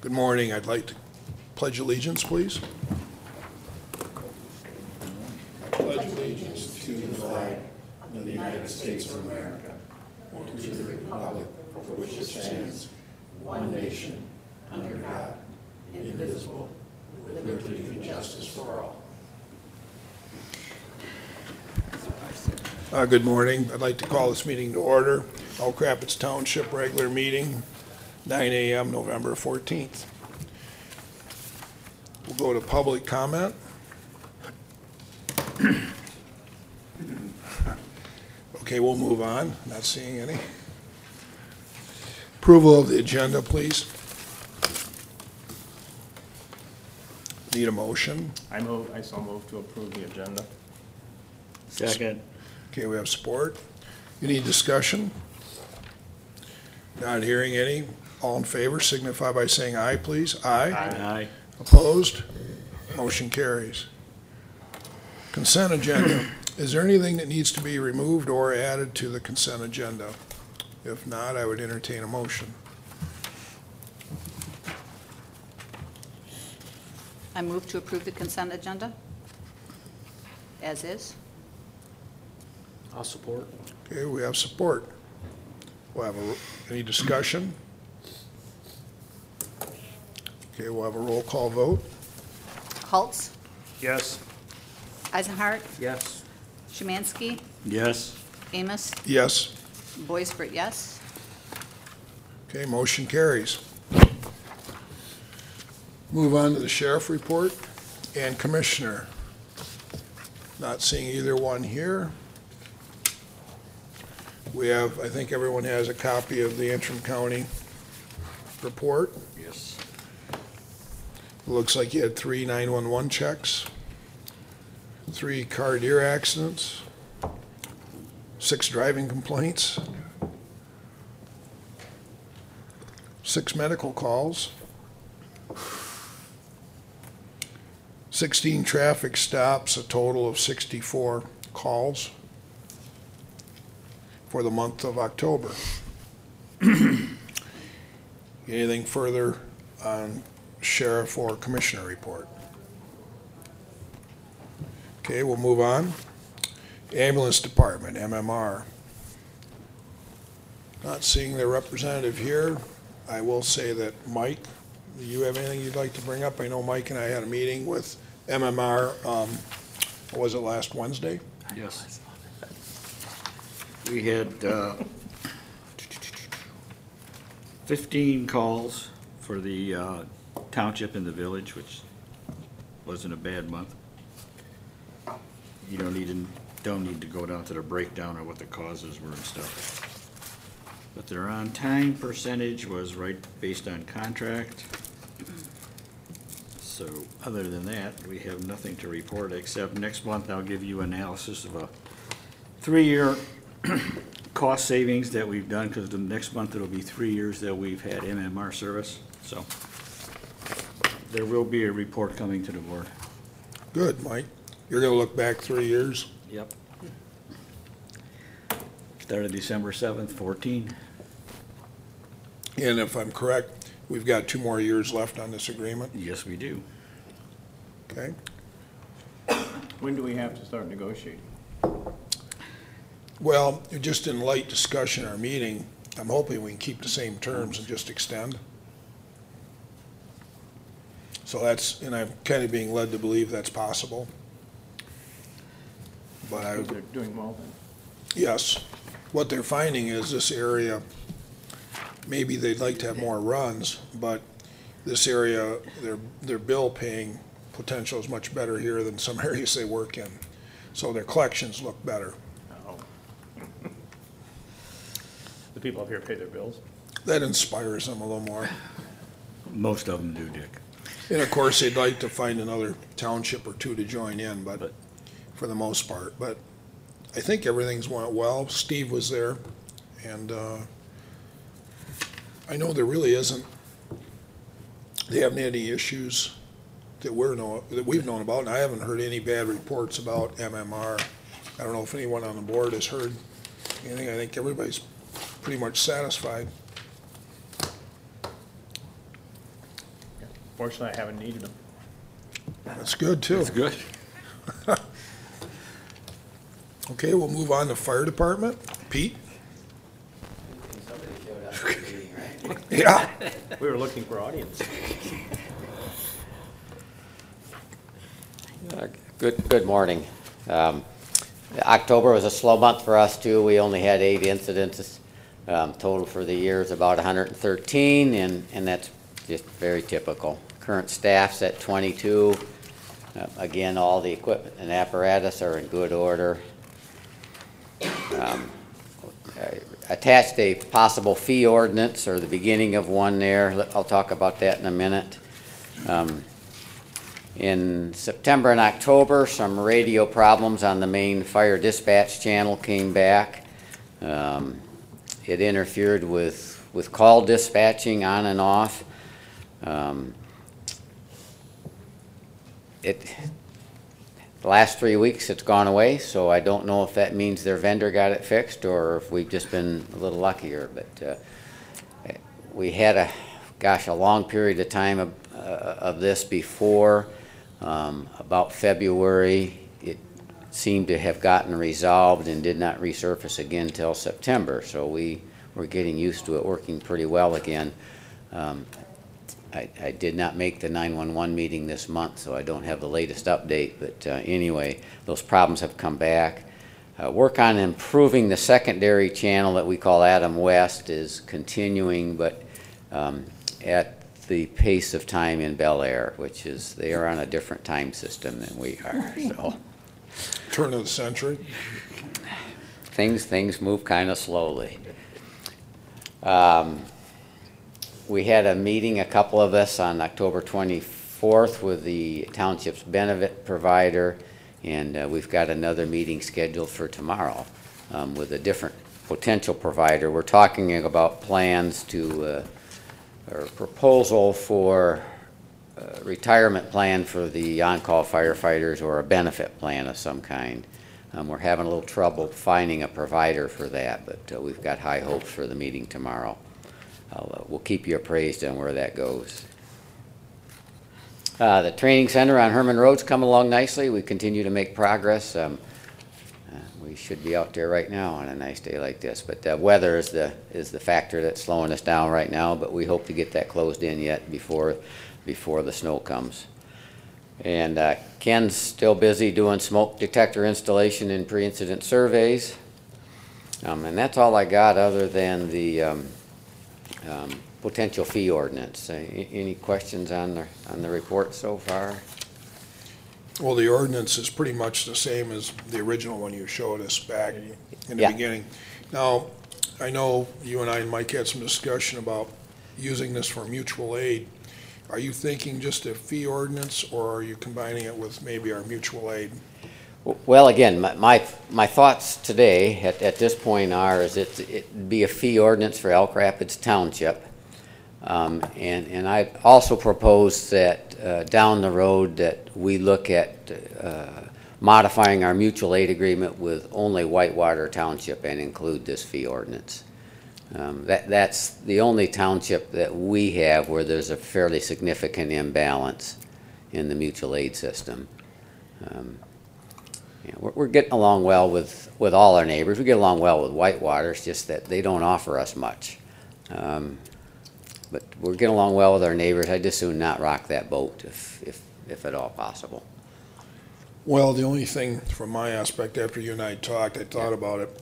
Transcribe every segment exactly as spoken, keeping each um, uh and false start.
Good morning. I'd like to pledge allegiance, please. I pledge allegiance to the flag of the United States of America and to the republic for which it stands, one nation, under God, indivisible, with liberty and justice for all. Uh, good morning. I'd like to call this meeting to order. Elk Rapids Township regular meeting, nine A M November fourteenth. We'll go to public comment. Okay, we'll move on. Not seeing any. Approval of the agenda, please. Need a motion? I move, I so move to approve the agenda. Second. Okay, we have support. Any discussion? Not hearing any. All in favor signify by saying aye, please. Aye. Aye. Opposed? Motion carries. Consent agenda. Is there anything that needs to be removed or added to the consent agenda? If not, I would entertain a motion. I move to approve the consent agenda as is. I'll support. Okay, we have support. We'll have a, any discussion? Okay, we'll have a roll call vote. Haltz, Yes. Eisenhardt, Yes. Szymanski, Yes. Amos, Yes. Boisbert, yes. Okay, motion carries. Move on to the sheriff report and commissioner. Not seeing either one here. We have, I think everyone has a copy of the Antrim County report. Yes. Looks like you had three nine one one checks, three car deer accidents, six driving complaints, six medical calls, sixteen traffic stops, a total of sixty-four calls for the month of October. Anything further on sheriff or commissioner report? Okay, we'll move on. Ambulance department, M M R. Not seeing the representative here. I will say that Mike, do you have anything you'd like to bring up? I know Mike and I had a meeting with M M R, um, what was it, last Wednesday? Yes. We had uh, fifteen calls for the uh, township and the village, which wasn't a bad month. You don't need to, don't need to go down to the breakdown of what the causes were and stuff. But their on-time percentage was right based on contract. So other than that, we have nothing to report, except next month I'll give you analysis of a three-year cost savings that we've done, because the next month it'll be three years that we've had M M R service. So there will be a report coming to the board. Good, Mike. You're gonna look back three years? Yep. Started December seventh, fourteen. And if I'm correct, we've got two more years left on this agreement, Yes, we do. okay? When do we have to start negotiating? Well, just in light discussion in our meeting, I'm hoping we can keep the same terms and just extend. So that's, and I'm kind of being led to believe that's possible. But I, Because they're doing well then. yes, what they're finding is this area, maybe they'd like to have more runs, but this area, their, their bill paying potential is much better here than some areas they work in. So their collections look better. Oh. The people up here pay their bills? That inspires them a little more. Most of them do, Dick. And of course, they'd like to find another township or two to join in, but But- for the most part. But I think everything's went well. Steve was there, and uh, I know there really isn't, they haven't had any issues that we're know, that we've known about, and I haven't heard any bad reports about M M R. I don't know if anyone on the board has heard anything. I think everybody's pretty much satisfied. Fortunately, I haven't needed them. That's good, too. That's good. Okay, we'll move on to fire department. Pete? Somebody showed up at the meeting, right? Yeah. We were looking for audience. Uh, Good, good morning. Um, October was a slow month for us too. We only had eight incidents. Um, Total for the year is about one hundred thirteen, and, and that's just very typical. Current staff's at twenty-two. Uh, Again, all the equipment and apparatus are in good order. Um, I attached a possible fee ordinance, or the beginning of one there. I'll talk about that in a minute. Um, In September and October, some radio problems on the main fire dispatch channel came back. Um, It interfered with, with call dispatching on and off. Um, It, the last three weeks, it's gone away, so I don't know if that means their vendor got it fixed or if we've just been a little luckier. But uh, we had a, gosh, a long period of time of, uh, of this before. Um, about February, it seemed to have gotten resolved and did not resurface again till September. So we were getting used to it working pretty well again. Um, I, I did not make the nine one one meeting this month, so I don't have the latest update. But uh, anyway, those problems have come back. Uh, work on improving the secondary channel that we call Adam West is continuing, but um, at the pace of time in Bel Air, which is, they are on a different time system than we are. So Turn of the century. things things move kind of slowly. Um, we had a meeting, a couple of us, on October twenty-fourth with the township's benefit provider, and uh, we've got another meeting scheduled for tomorrow um, with a different potential provider. We're talking about plans to uh, or proposal for a retirement plan for the on-call firefighters, or a benefit plan of some kind. Um, we're having a little trouble finding a provider for that, but uh, we've got high hopes for the meeting tomorrow. I'll, uh, we'll keep you appraised on where that goes. Uh, the training center on Herman Road's come along nicely. We continue to make progress. Um, uh, we should be out there right now on a nice day like this, but the weather is the is the factor that's slowing us down right now. But we hope to get that closed in yet before before the snow comes. And uh, Ken's still busy doing smoke detector installation and pre-incident surveys. Um, and that's all I got, other than the um, um, potential fee ordinance. Uh, any questions on the on the report so far? Well, the ordinance is pretty much the same as the original one you showed us back in the Yeah. beginning. Now, I know you and I and Mike had some discussion about using this for mutual aid. Are you thinking just a fee ordinance, or are you combining it with maybe our mutual aid? Well, again, my my, my thoughts today at, at this point are is it it'd be a fee ordinance for Elk Rapids Township. Um, and, and I also propose that uh, down the road that we look at uh, modifying our mutual aid agreement with only Whitewater Township and include this fee ordinance. Um, that, that's the only township that we have where there's a fairly significant imbalance in the mutual aid system. Um, you know, we're, we're getting along well with, with all our neighbors. We get along well with Whitewater. It's just that they don't offer us much. Um, But we're getting along well with our neighbors. I'd just soon not rock that boat if, if, if at all possible. Well, the only thing from my aspect, after you and I talked, I thought about it.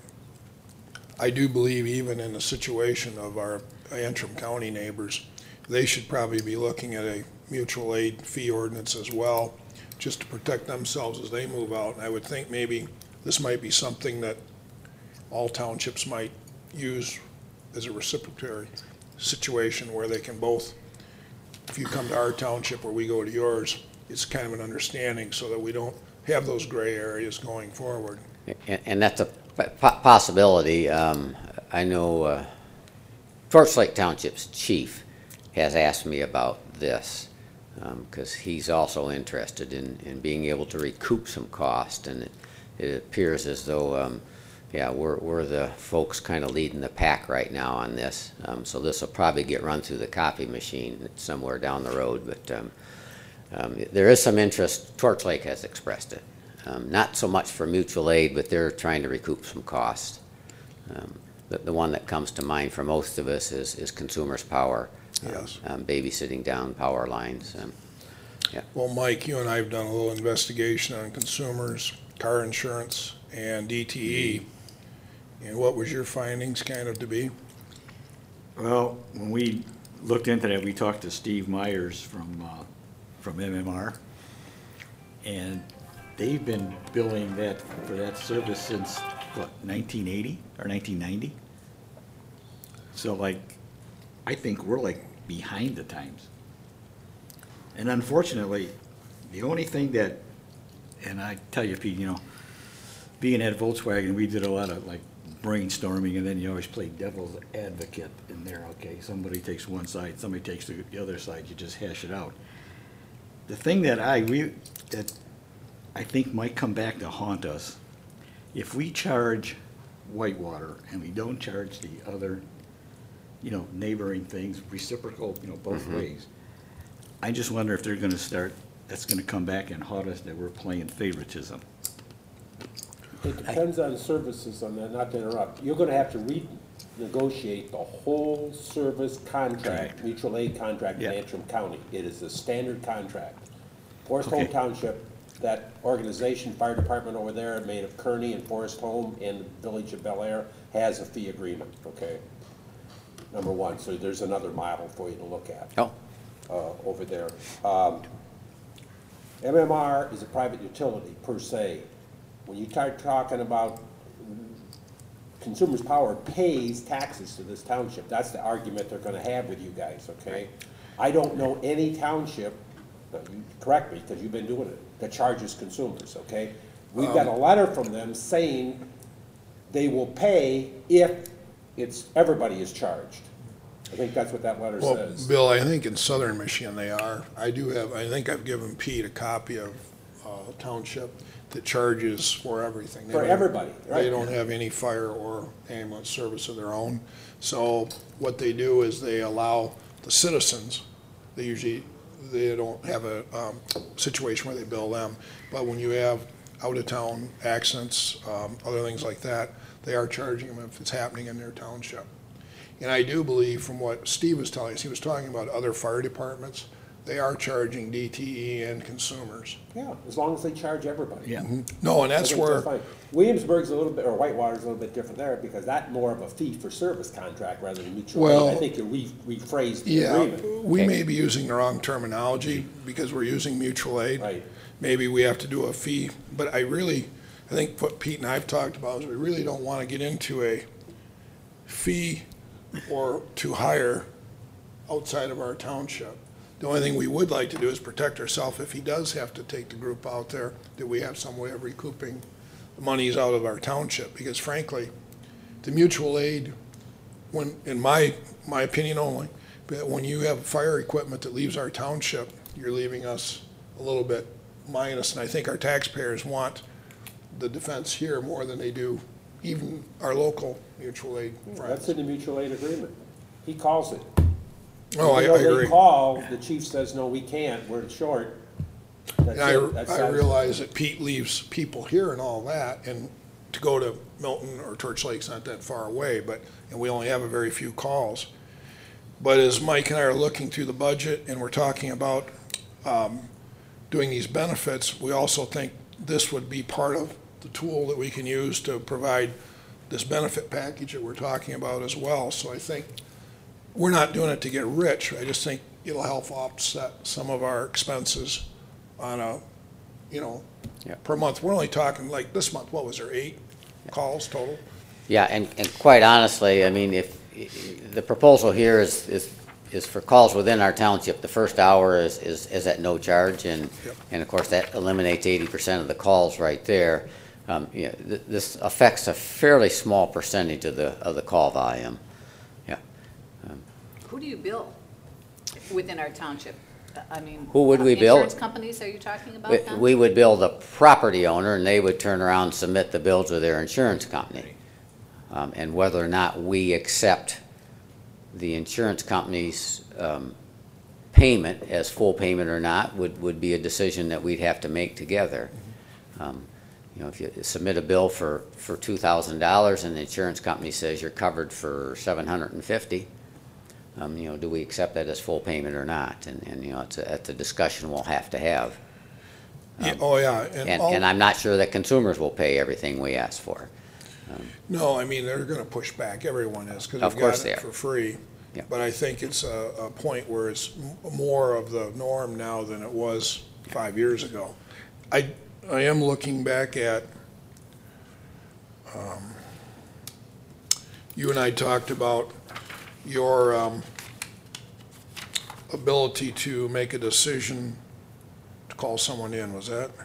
I do believe even in the situation of our Antrim County neighbors, they should probably be looking at a mutual aid fee ordinance as well, just to protect themselves as they move out. And I would think maybe this might be something that all townships might use as a reciprocatory situation, where they can both, if you come to our township or we go to yours, it's kind of an understanding so that we don't have those gray areas going forward. And, and that's a po- possibility. Um, I know uh, Torch Lake Township's chief has asked me about this because um, he's also interested in, in being able to recoup some cost, and it, it appears as though um, yeah, we're, we're the folks kind of leading the pack right now on this. Um, so this will probably get run through the copy machine somewhere down the road, but, um, um, there is some interest. Torch Lake has expressed it. Um, not so much for mutual aid, but they're trying to recoup some cost. Um, the, the one that comes to mind for most of us is, is Consumers Power. Yes. Um, babysitting down power lines. Um, Well, Mike, you and I have done a little investigation on consumers, car insurance, and D T E. And what was your findings kind of to be? Well, when we looked into that, we talked to Steve Myers from, uh, from M M R. And they've been billing that, for that service since, what, nineteen eighty or nineteen ninety? So like, I think we're like behind the times. And unfortunately, the only thing that, and I tell you, Pete, you know, being at Volkswagen, we did a lot of like brainstorming, and then you always play devil's advocate in there, okay? Somebody takes one side, somebody takes the the other side, you just hash it out. The thing that I re, that I think might come back to haunt us, if we charge Whitewater and we don't charge the other, you know, neighboring things, reciprocal, you know, both ways, I just wonder if they're gonna start, that's gonna come back and haunt us, that we're playing favoritism. It depends on services on that, not to interrupt. You're gonna have to renegotiate the whole service contract, Correct. mutual aid contract in Yeah. Antrim County. It is a standard contract. Forest Home Okay. Township, that organization, fire department over there, made of Kearney and Forest Home and the Village of Bel Air, has a fee agreement, okay? Number one, so there's another model for you to look at. Oh, uh, over there. Um, M M R is a private utility per se. When you start talking about Consumers Power pays taxes to this township, that's the argument they're gonna have with you guys, okay? I don't know any township, no, you correct me, because you've been doing it, that charges consumers, okay? We've got a letter from them saying they will pay if it's, everybody is charged. I think that's what that letter Well, says. Bill, I think in southern Michigan they are. I do have, I think I've given Pete a copy of uh, a township that charges for everything. They For don't- everybody, right. They don't have any fire or ambulance service of their own. So what they do is they allow the citizens, they usually, they don't have a um, situation where they bill them. But when you have out-of-town accidents, um, other things like that, they are charging them if it's happening in their township. And I do believe from what Steve was telling us, he was talking about other fire departments, they are charging D T E and consumers. Yeah, as long as they charge everybody. Yeah. No, and I that's think where, fine. Williamsburg's a little bit, or Whitewater's a little bit different there, because that's more of a fee-for-service contract rather than mutual aid. Well, I think you re- rephrased the yeah, agreement. we may be using the wrong terminology because we're using mutual aid. Right. Maybe we have to do a fee, but I really, I think what Pete and I have talked about is we really don't want to get into a fee or to hire outside of our township. The only thing we would like to do is protect ourselves if he does have to take the group out there, that we have some way of recouping the monies out of our township. Because frankly, the mutual aid, when, in my, my opinion only, but when you have fire equipment that leaves our township, you're leaving us a little bit minus. And I think our taxpayers want the defense here more than they do even our local mutual aid That's friends. in the mutual aid agreement. He calls it. Oh, I, I Even though agree. they call, the chief says, no, we can't, we're short. That's And it. That's I, I satisfied. realize that Pete leaves people here and all that, and to go to Milton or Torch Lake's not that far away, but, and we only have a very few calls. But as Mike and I are looking through the budget and we're talking about, um, doing these benefits, we also think this would be part of the tool that we can use to provide this benefit package that we're talking about as well. So I think we're not doing it to get rich. I just think it'll help offset some of our expenses on a, you know, Yeah. per month. We're only talking like this month, what was there, eight calls total? yeah, and, and quite honestly, I mean, if, the proposal here is, is, is for calls within our township. The first hour is, is, is at no charge, and, Yep. and of course, that eliminates eighty percent of the calls right there. Um, you know, th- this affects a fairly small percentage of the, of the call volume. Yeah. Who do you bill within our township? I mean. Who would we uh, bill? Insurance companies, are you talking about We, now? we would bill the property owner, and they would turn around and submit the bill to their insurance company. Um, and whether or not we accept the insurance company's um, payment as full payment or not would, would be a decision that we'd have to make together. Um, you know, if you submit a bill for, for two thousand dollars and the insurance company says you're covered for seven hundred fifty, um, you know, do we accept that as full payment or not? And, and you know, it's a, it's a discussion we'll have to have. Yeah, oh, yeah. And, all- and I'm not sure that consumers will pay everything we ask for. No, I mean, they're gonna push back, everyone is, because Of they've course got they it are. for free. Yeah. But I think it's a, a point where it's m- more of the norm now than it was five years ago. I, I am looking back at, um, you and I talked about your, um, ability to make a decision to call someone in, was that?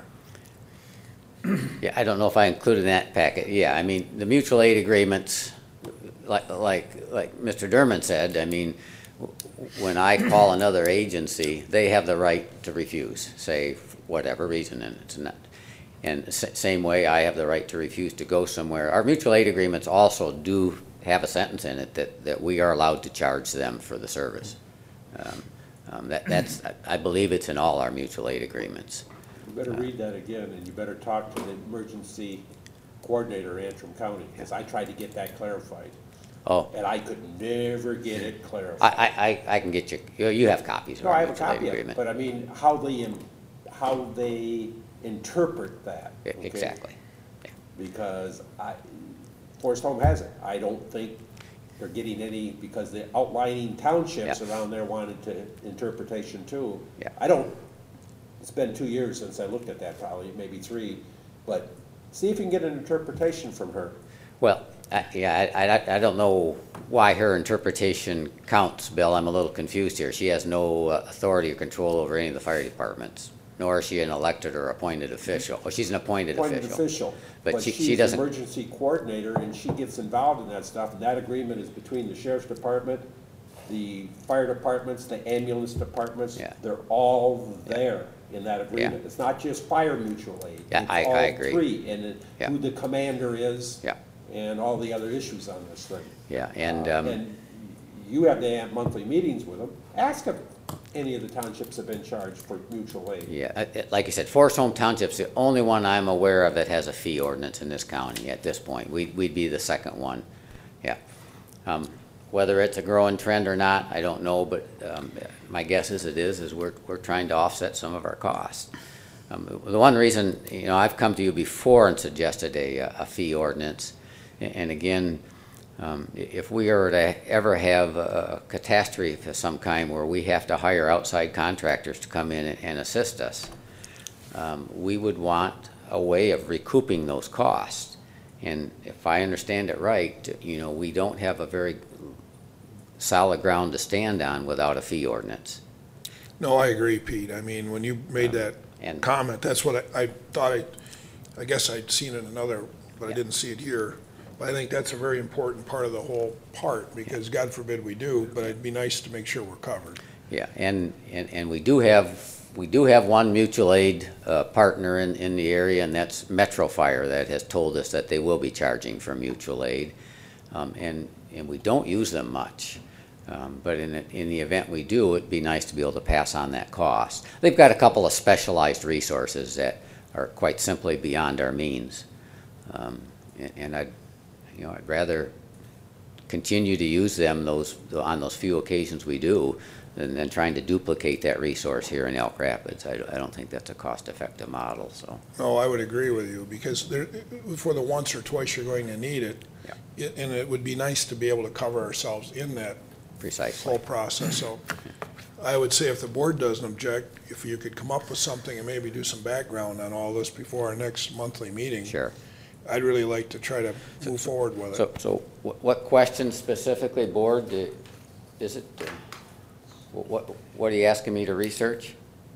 Yeah, I don't know if I included that packet. Yeah, I mean, the mutual aid agreements, like, like, like Mister Dermott said, I mean, w- when I call another agency, they have the right to refuse, say, for whatever reason, and it's not. And the sa- same way, I have the right to refuse to go somewhere. Our mutual aid agreements also do have a sentence in it that, that we are allowed to charge them for the service. Um, um, that, that's, I- I believe it's in all our mutual aid agreements. You better read that again, and you better talk to the emergency coordinator in Antrim County, because I tried to get that clarified, Oh, and I could never get it I, clarified. I, I I can get you, you you have copies of No, I our have a mutual aid copy of it, agreement. but I mean, how they, im- how they interpret that. E- okay? Exactly. Because I, Forest Home has it. I don't think they're getting any, because the outlining townships Yeah. around there wanted to, interpretation too. Yeah. I don't, it's been two years since I looked at that, probably, maybe three, but see if you can get an interpretation from her. Well, I- yeah, I, I, I don't know why her interpretation counts, Bill. I'm a little confused here. She has no uh, authority or control over any of the fire departments, nor is she an elected or appointed official. Oh, she's an appointed Appointed official. official. But she- she she's the doesn't- emergency coordinator, and she gets involved in that stuff, and that agreement is between the sheriff's department, the fire departments, the ambulance departments. Yeah. They're all there in that agreement. It's not just fire mutual aid. Yeah, It's I- I all agree. three, and it- Yeah. who the commander is. Yeah. And all the other issues on this thing. Yeah, and, Uh, um, And you have to have monthly meetings with them. Ask them, any of the townships have been charged for mutual aid. yeah, uh, uh, like I said, Forest Home Township's the only one I'm aware of that has a fee ordinance in this county at this point. We'd, we'd be the second one, yeah. Um, Whether it's a growing trend or not, I don't know, but um, my guess is it is, is we're, we're trying to offset some of our costs. Um, The one reason, you know, I've come to you before and suggested a, a fee ordinance, a- and again, um, i- if we are to ever have a catastrophe of some kind where we have to hire outside contractors to come in and- and assist us, um, we would want a way of recouping those costs. And if I understand it right, you know, we don't have a very solid ground to stand on without a fee ordinance. No, I agree, Pete. I mean, when you made that and- comment, that's what I, I thought I, I guess I'd seen it in another, but I Yeah. didn't see it here. But I think that's a very important part of the whole part, because God forbid we do, but it'd be nice to make sure we're covered. Yeah, and, and, and we do have, we do have one mutual aid uh, partner in, in the area, and that's Metro Fire, that has told us that they will be charging for mutual aid. Um, and, and we don't use them much. Um, But in, the- in the event we do, it'd be nice to be able to pass on that cost. They've got a couple of specialized resources that are quite simply beyond our means. Um, And and I'd, you know, I'd rather continue to use them those, on those few occasions we do, than, than trying to duplicate that resource here in Elk Rapids. I, I don't think that's a cost-effective model, so. No, I would agree with you, because there, for the once or twice you're going to need it, Yeah. it- and it would be nice to be able to cover ourselves in that Precisely. whole process. So I would say if the board doesn't object, if you could come up with something and maybe do some background on all this before our next monthly meeting. Sure. I'd really like to try to move forward with So, it. so what what questions specifically, Board, do- is it, uh, what, what are you asking me to research?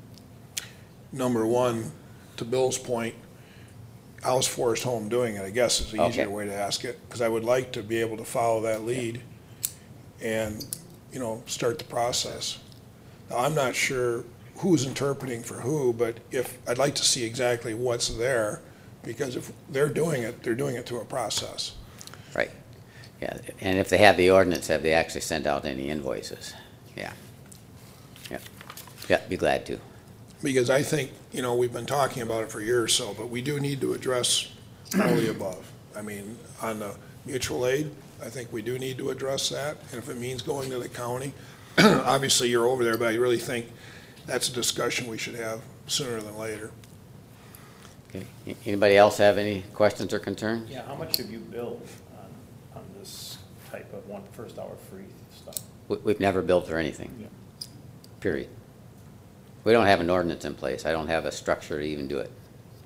Number one, to Bill's point, how's Forest Home doing it, I guess is the easier Okay. way to ask it, because I would like to be able to follow that lead and, you know, start the process. Now, I'm not sure who's interpreting for who, but if, I'd like to see exactly what's there, because if they're doing it, they're doing it through a process. Right. Yeah, and if they have the ordinance, have they actually sent out any invoices? Yeah. Yeah, yeah, be glad to. Because I think, you know, we've been talking about it for years or so, but we do need to address all the above. I mean, on the mutual aid, I think we do need to address that, and if it means going to the county, obviously you're over there, but I really think that's a discussion we should have sooner than later. Okay. A- Anybody else have any questions or concerns? Yeah, how much have you billed on, on this type of one, first hour free stuff? We- We've never billed for anything, Yeah. period. We don't have an ordinance in place. I don't have a structure to even do it.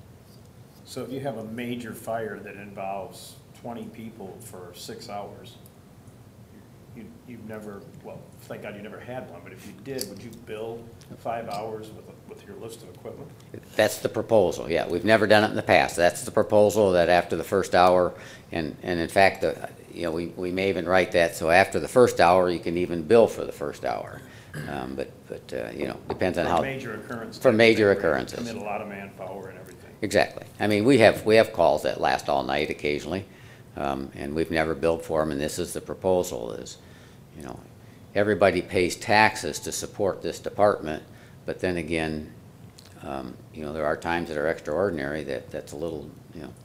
So if you have a major fire that involves twenty people for six hours, you, you've never, well, thank God you never had one, but if you did, would you bill five hours with, with your list of equipment? That's the proposal, yeah. We've never done it in the past. That's the proposal, that after the first hour, and, and in fact, the, you know, we, we may even write that, so after the first hour, you can even bill for the first hour. Um, but, but, uh, you know, depends on For how. major occurrence. For type major thing where you occurrences. Commit a lot of manpower and everything. Exactly. I mean, we have, we have calls that last all night occasionally, um, and we've never billed for them, and this is the proposal is, you know, everybody pays taxes to support this department, but then again, um, you know, there are times that are extraordinary that, that's a little, you know,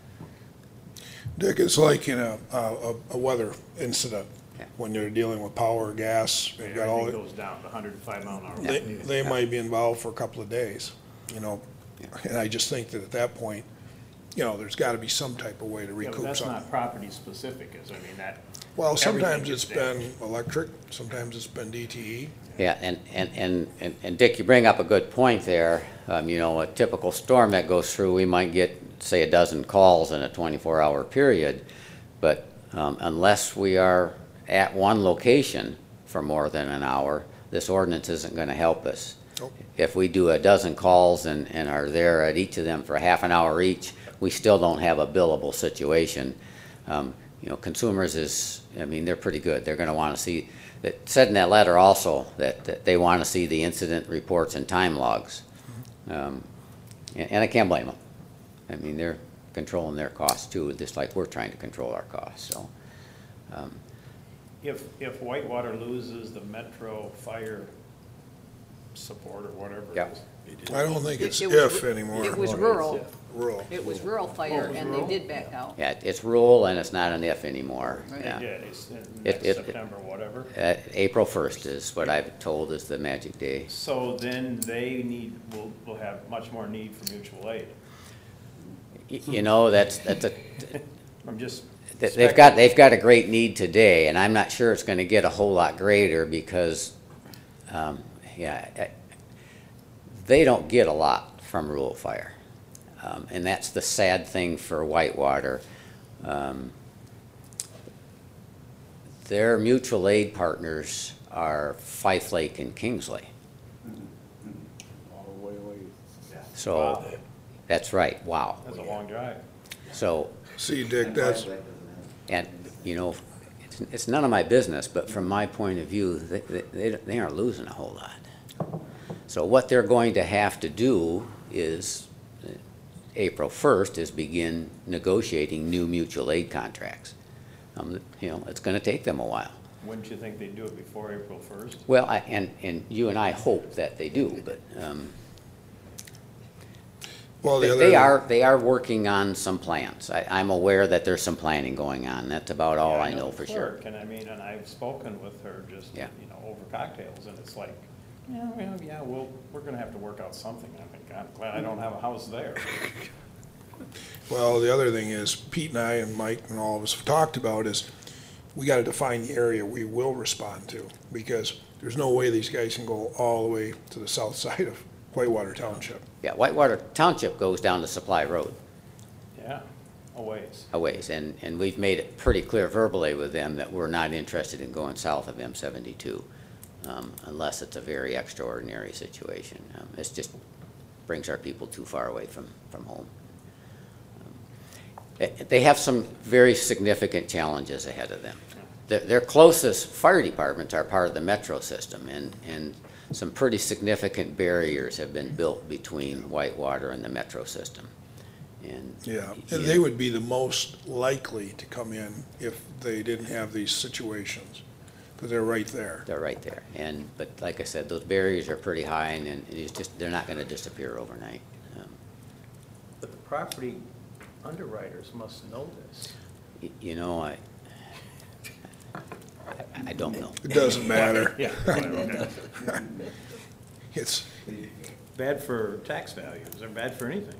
Dick, it's like in a, a, a weather incident, Yeah. when you're dealing with power, gas, you've got all, Everything goes down to hundred and five mile an hour. they, they might be involved for a couple of days, you know? And I just think that at that point, you know, there's gotta be some type of way to Yeah, but recoup that's something. not property specific, is, I mean, that, Well, sometimes everything it's gets been damaged. electric, sometimes it's been D T E. yeah, and, and, and, and- and Dick, you bring up a good point there. Um, you know, a typical storm that goes through, we might get, say, a dozen calls in a twenty-four hour period, but, um, unless we are at one location for more than an hour, this ordinance isn't gonna help us. Nope. If we do a dozen calls and, and are there at each of them for half an hour each, we still don't have a billable situation. Um, you know, consumers is, I mean, they're pretty good. They're gonna wanna see, that said in that letter also, that, that they wanna see the incident reports and time logs. Um, and, and I can't blame them. I mean, they're controlling their costs too, just like we're trying to control our costs, so. um, if, if Whitewater loses the Metro fire support or whatever Yeah. it is. I don't think it's It was- if anymore. It was rural. Rural. It was rural fire, Oh, it was and they rural? did back out. Yeah, it's rural and it's not an if anymore, Right. yeah. They did, it's in It- next it- September, whatever. Uh, April first is what I've told is the magic day. So then they need, will, will have much more need for mutual aid. Y- You know, that's, that's a, I'm just. They- They've got, they've got a great need today, and I'm not sure it's gonna get a whole lot greater because, um, yeah, I- they don't get a lot from rural fire. Um, and that's the sad thing for Whitewater. Um, Their mutual aid partners are Fife Lake and Kingsley. So, that's right, wow. That's a long drive. So, See, Dick, that's, and, you know, it's, it's none of my business, but from my point of view, they, they, they aren't losing a whole lot. So what they're going to have to do is, uh, April first, is begin negotiating new mutual aid contracts. Um, you know, it's gonna take them a while. Wouldn't you think they'd do it before April first? Well, I, and, and you and I hope that they do, but, um, well, the they, other. they are, they are working on some plans. I, I'm aware that there's some planning going on. That's about all I know for sure. And I mean, and I've spoken with her just, Yeah. you know, over cocktails, and it's like, yeah, well, yeah, we'll, we're gonna have to work out something. I think, I'm glad I don't have a house there. Well, the other thing is, Pete and I and Mike and all of us have talked about is, we gotta define the area we will respond to, because there's no way these guys can go all the way to the south side of Whitewater Township. Yeah, Whitewater Township goes down to Supply Road Yeah, a ways. a ways, and, and we've made it pretty clear verbally with them that we're not interested in going south of M seventy-two, um, unless it's a very extraordinary situation. Um, It's just brings our people too far away from, from home. Um, eh, They have some very significant challenges ahead of them. Their, their closest fire departments are part of the metro system, and, and some pretty significant barriers have been built between Whitewater and the metro system. And Yeah, you and they would be the most likely to come in if they didn't have these situations, because they're right there. They're right there. And, but like I said, those barriers are pretty high, and, and it's just, they're not gonna disappear overnight. Um, But the property underwriters must know this. y- You know, I, I, I don't know. It doesn't matter. Yeah, whatever. It's, Bad for tax values, or bad for anything.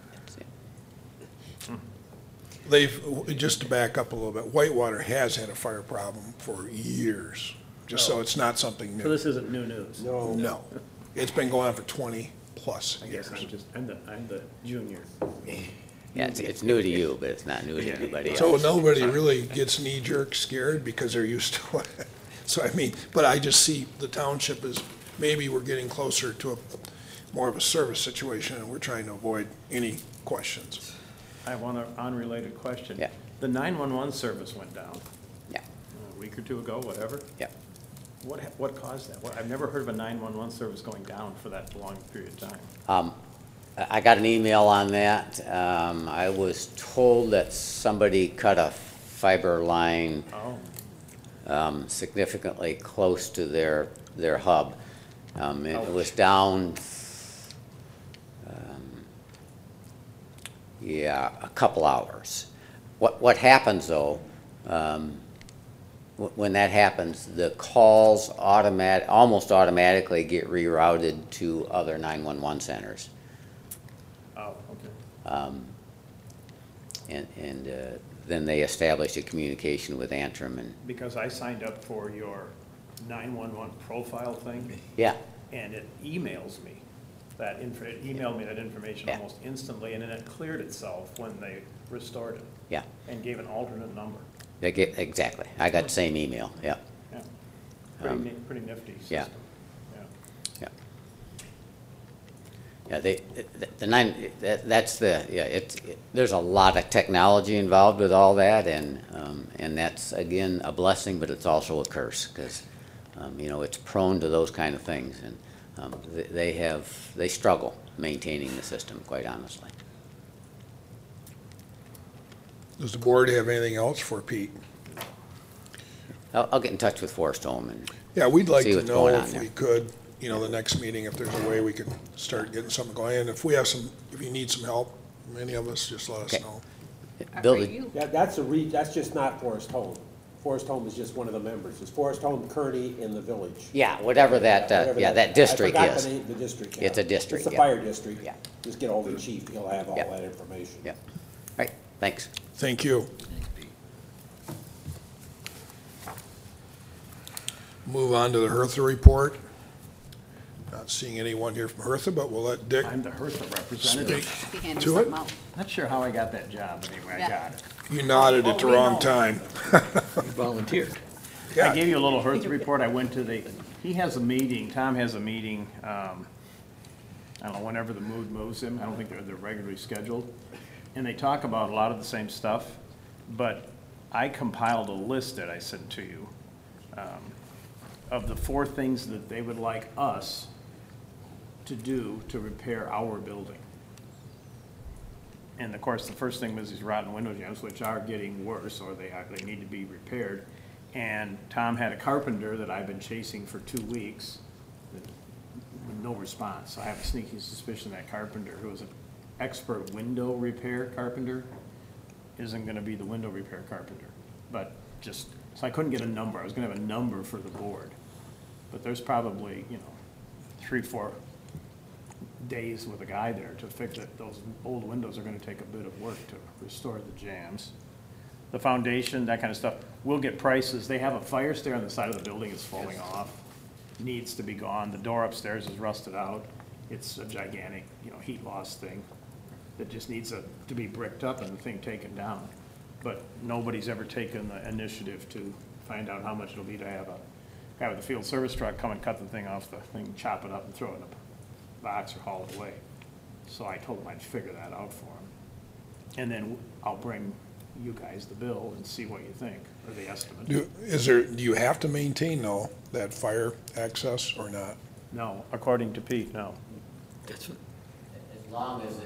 they've, just to back up a little bit, Whitewater has had a fire problem for years, just so it's not something So new. this isn't new news? No. No, it's been going on for twenty-plus I years. guess I'm just, I'm the, I'm the junior. Yeah, it's, it's new to you, but it's not new to Yeah. anybody else. So nobody really gets knee-jerk scared because they're used to it. So I mean, but I just see the township is, maybe we're getting closer to a, more of a service situation, and we're trying to avoid any questions. I have one unrelated question. Yeah. The nine-one-one service went down Yeah, a week or two ago, whatever. yeah. What, ha- what caused that? What- I've never heard of a nine-one-one service going down for that long period of time. Um, I I got an email on that. Um, I was told that somebody cut a fiber line Oh, um, significantly close to their, their hub. Um, It Ouch. was down, um, yeah, a couple hours. What, what happens though, um, wh- when that happens, the calls automat, almost automatically get rerouted to other nine-one-one centers. oh, okay. Um, And, and uh, then they establish a communication with Antrim and, Because I signed up for your nine-one-one profile thing, yeah, and it emails me that info, it emailed me that information Yeah. almost instantly, and then it cleared itself when they restored it yeah. and gave an alternate number. They get, exactly. I got the same email, yeah, Yeah. Pretty, Um, ni- pretty nifty yeah. system. Yeah. yeah. Yeah, they, the- the nine, that, that's the, yeah, it's, it- there's a lot of technology involved with all that, and, um, and that's, again, a blessing, but it's also a curse, because, um, you know, it's prone to those kind of things, and, um, they, they have, they struggle maintaining the system, quite honestly. Does the board have anything else for Pete? I'll, I'll get in touch with Forest Home, and, Yeah, we'd like See to what's know going on if there. we could, you know, the next meeting, if there's a way we could start getting something going. And if we have some, if you need some help, any of us, just let us Okay. know. Are- Bill, are did- you- That, that's a re, that's just not Forest Home. Forest Home is just one of the members. It's Forest Home, Kearney, and the village. yeah, whatever that, uh, Whatever yeah, that district I forgot is. the name, the district. It's a yeah. district, It's the yeah. fire district. Yeah. Just get hold of the chief, he'll have all Yeah. that information. Yep. Right, thanks. Thank you. Move on to the Hertha report. Not seeing anyone here from Hertha, but we'll let Dick I'm the HRSA speak representative. Be handing to it. something out. Not sure how I got that job, but anyway, I Yeah. got it. You nodded at the Oh, we wrong know. time. Volunteered. I Yeah, gave you a little Hertz report. I went to the, he has a meeting, Tom has a meeting, um, I don't know, whenever the mood moves him. I don't think they're, they're regularly scheduled. And they talk about a lot of the same stuff, but I compiled a list that I sent to you, um, of the four things that they would like us to do to repair our building. And of course, the first thing was these rotten window jambs, which are getting worse, or they are, they need to be repaired. And Tom had a carpenter that I've been chasing for two weeks, with no response. I have a sneaky suspicion that carpenter, who is an expert window repair carpenter, isn't gonna be the window repair carpenter. But just, so I couldn't get a number. I was gonna have a number for the board. But there's probably, you know, three, four days with a guy there to fix it. Those old windows are gonna take a bit of work to restore the jams. The foundation, that kind of stuff, we'll get prices. They have a fire stair on the side of the building, it's falling off, needs to be gone. The door upstairs is rusted out. It's a gigantic, you know, heat loss thing that just needs a, to be bricked up and the thing taken down. But nobody's ever taken the initiative to find out how much it'll be to have a guy with a field service truck come and cut the thing off the thing, chop it up and throw it in a box or haul it away. So I told him I'd figure that out for him. And then I'll bring you guys the bill and see what you think, or the estimate. do, is there, do you have to maintain, though, that fire access or not? No, according to Pete, no. That's what, As long as it's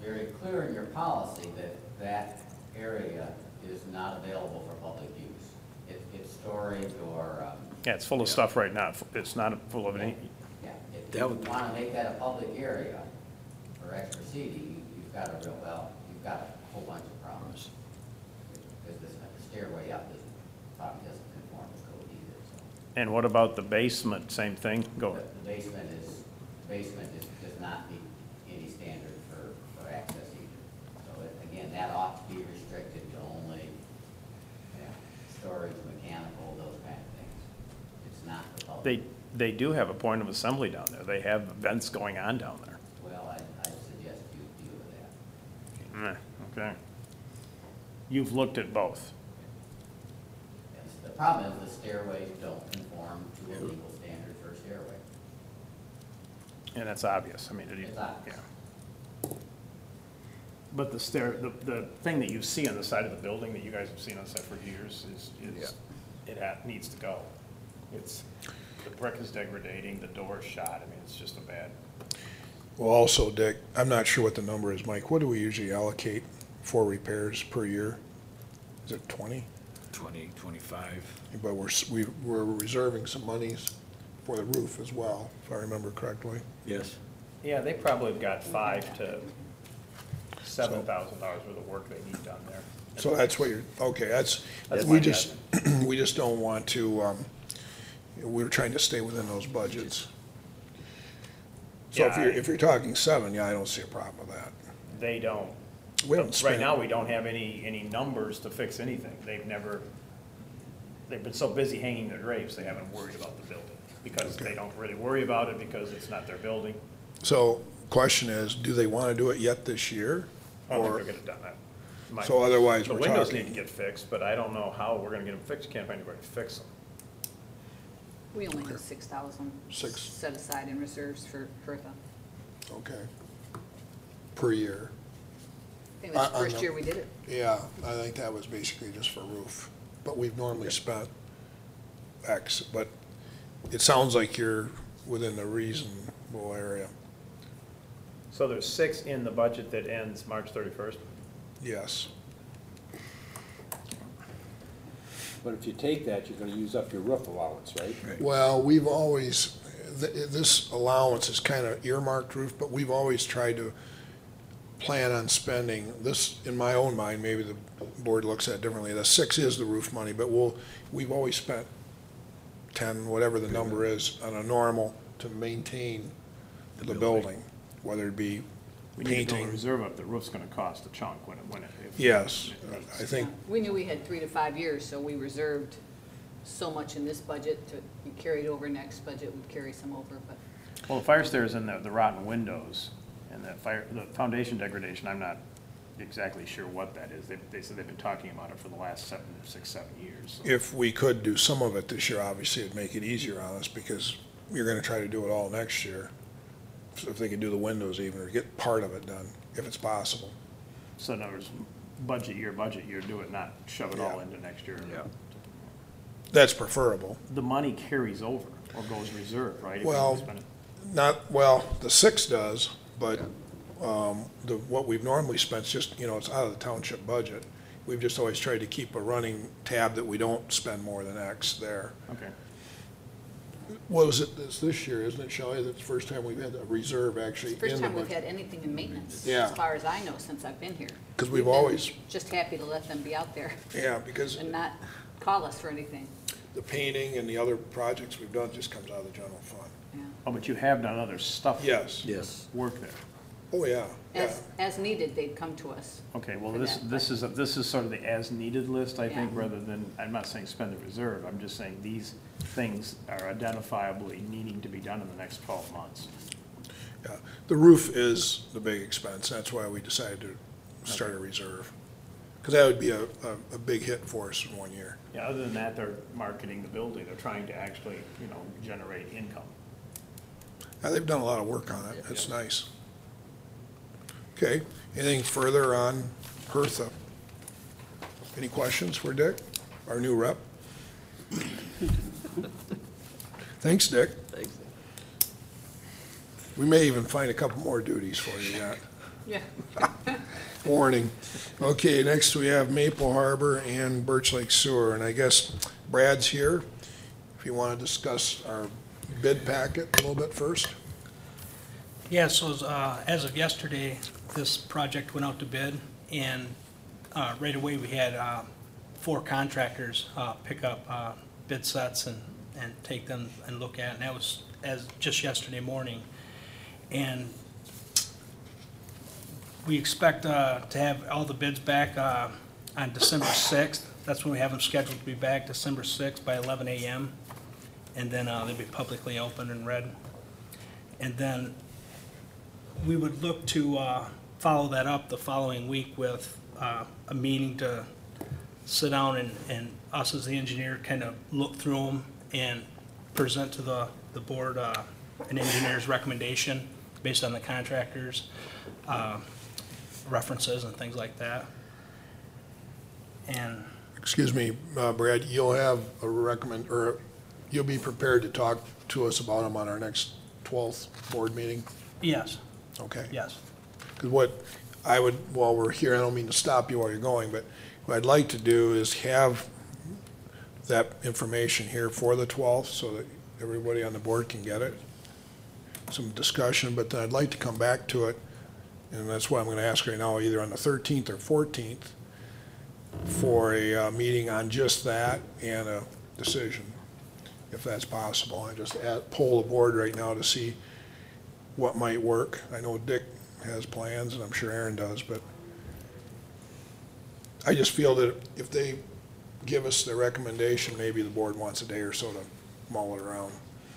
very clear in your policy that that area is not available for public use. It, it's storage or, um, Yeah, it's full of stuff right now. It's not full of any, yeah, if That you would- want to make that a public area for extra seating, you- you've got a real, well, you've got a whole bunch of problems. Because this stairway up is, probably doesn't conform with code either, so. and what about the basement? Same thing? Go. The the basement is, basement is, does not meet any standard for, for access either. So it- again, that ought to be restricted to only, yeah, storage, mechanical, those kind of things. It's not for public. They, they do have a point of assembly down there. They have events going on down there. Well, I, I suggest you deal with that. Eh, Okay. You've looked at both. Yes, the problem is the stairways don't conform to a legal standard for a stairway. And that's obvious. I mean, it, It's obvious. yeah. But the stair, the, the thing that you see on the side of the building that you guys have seen on site for years is, is, it ha needs to go. It's, the brick is degrading, the door is shot. I mean, it's just a bad, Well, also, Dick, I'm not sure what the number is, Mike. What do we usually allocate for repairs per year? Is it twenty? Twenty, twenty-five. But we're, s- we, we're reserving some monies for the roof as well, if I remember correctly. Yes. yeah, they probably have got five to seven thousand dollars worth of work they need done there. So that's what you're, okay, that's, That's we my just, we just don't want to, um, we're trying to stay within those budgets. So if Yeah, you're, I- if you're talking seven, yeah, I don't see a problem with that. They don't. We haven't Right spent. now, we don't have any, any numbers to fix anything. They've never, they've been so busy hanging their drapes, they haven't worried about the building. Because they don't really worry about it because it's not their building. So, question is, do they want to do it yet this year? I don't think Or, they're gonna done that. My- so otherwise, The we're windows talking. need to get fixed, but I don't know how we're gonna get them fixed. Can't find anybody to fix them. We only have six thousand Six. set aside in reserves for Bertha. Okay. Per year. I think it was I- the I first know. year we did it. Yeah, I think that was basically just for roof, but we've normally spent X, but it sounds like you're within the reasonable area. So there's six in the budget that ends March thirty-first? Yes. But if you take that, you're gonna use up your roof allowance, right? Well, we've always, th- this allowance is kind of earmarked roof, but we've always tried to plan on spending, this, in my own mind, maybe the board looks at it differently, the six is the roof money, but we'll, we've always spent ten, whatever the number is, on a normal to maintain the building, whether it be We need to build a painting. reserve up. The roof's gonna cost a chunk when it, when it. if- Yes, it needs- I think, We knew we had three to five years, so we reserved so much in this budget to be carried over next budget, we'd carry some over, but Well, the fire stairs and the, the rotten windows and the fire, the foundation degradation, I'm not exactly sure what that is. They, they said they've been talking about it for the last seven, six, seven years. so. if we could do some of it this year, obviously it'd make it easier on us, because you're gonna try to do it all next year. So if they could do the windows even, or get part of it done, if it's possible. So in other words, budget year, budget year, do it, not shove it all Yeah. into next year. Yeah. That's preferable. The money carries over or goes reserve, right? if you Well, spend it. Not, well, the six does, but, um, the, what we've normally spent, is just, you know, it's out of the township budget. We've just always tried to keep a running tab that we don't spend more than X there. Okay. What was it, this, this year, isn't it, Shelley? That's the first time we've had a reserve actually in the first time we've budget. had anything in maintenance, Yeah. as far as I know, since I've been here. 'Cause we've been always- Just happy to let them be out there Yeah, because and not call us for anything, the painting and the other projects we've done just comes out of the general fund. yeah. Oh, but you have done other stuff. Yes. Yes. Work there. Oh, yeah, yeah. As, as needed, they'd come to us. Okay, well, For this, that, this is, a- this is sort of the as-needed list, I think, Yeah. rather than, I'm not saying spend the reserve, I'm just saying these things are identifiably needing to be done in the next twelve months. Yeah, the roof is the big expense, that's why we decided to start a reserve. Because that would be a, a, a big hit for us in one year. Yeah, other than that, they're marketing the building, they're trying to actually, you know, generate income. Now, they've done a lot of work on it, that's nice. Okay, anything further on Hertha? Any questions for Dick, our new rep? Thanks, Dick. Thanks. We may even find a couple more duties for you yet. Yeah. Warning. Okay, next we have Maple Harbor and Birch Lake Sewer, and I guess Brad's here. If you want to discuss our bid packet a little bit first. Yeah, so uh, as of yesterday, this project went out to bid, and uh, right away we had uh, four contractors uh, pick up uh, bid sets and, and take them and look at, and that was as just yesterday morning. And we expect uh, to have all the bids back uh, on December sixth. That's when we have them scheduled to be back, December sixth by eleven a m And then uh, they'll be publicly opened and read. And then we would look to uh, follow that up the following week with uh, a meeting to sit down and, and us as the engineer kind of look through them and present to the, the board uh, an engineer's recommendation based on the contractors, uh, references and things like that. And Excuse me, uh, Brad, you'll have a recommend, or you'll be prepared to talk to us about them on our next twelfth board meeting? yes, Okay. yes. Because what I would, while we're here, I don't mean to stop you while you're going, but what I'd like to do is have that information here for the twelfth so that everybody on the board can get it. Some discussion, but then I'd like to come back to it, and that's what I'm going to ask right now, either on the thirteenth or fourteenth, for a uh, meeting on just that and a decision, if that's possible. I just add, poll the board right now to see what might work. I know Dick has plans, and I'm sure Aaron does, but I just feel that if they give us their recommendation, maybe the board wants a day or so to mull it around.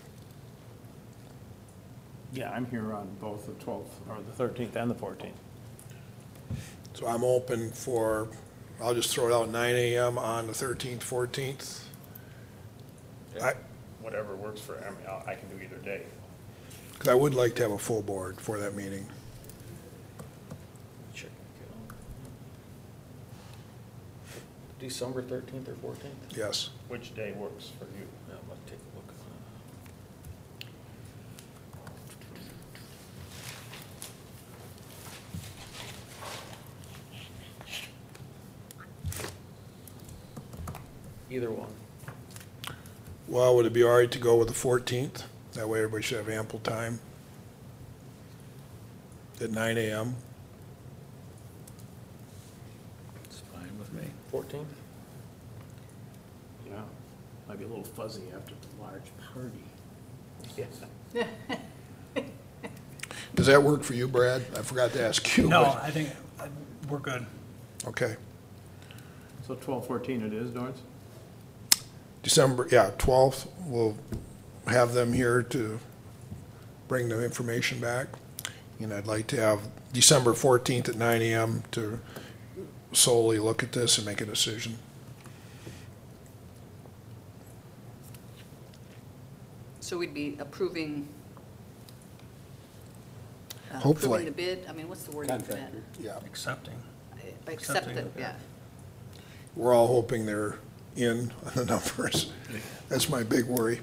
Yeah, I'm here on both the twelfth, or the thirteenth and the fourteenth. So I'm open for, I'll just throw it out, nine a m on the thirteenth, fourteenth. I, Whatever works for, I mean, I I can do either day. because I would like to have a full board for that meeting. Check your calendar. December thirteenth or fourteenth? Yes. Which day works for you? Yeah, let's take a look. Either one. Well, would it be all right to go with the fourteenth? That way everybody should have ample time. At nine a m It's fine with me. Fourteenth? Yeah, might be a little fuzzy after the large party. Yes. Does that work for you, Brad? I forgot to ask you. No, but- I think uh, we're good. Okay. So twelve, fourteen it is, Dorrance? December, yeah, twelfth, we'll have them here to bring the information back. And I'd like to have December fourteenth at nine a m to solely look at this and make a decision. So we'd be approving, uh, Hopefully. approving the bid, I mean, what's the wording for that? Contractor. Yeah. Accepting. Accept Accepting it, the bid. yeah. We're all hoping they're in on the numbers. That's my big worry.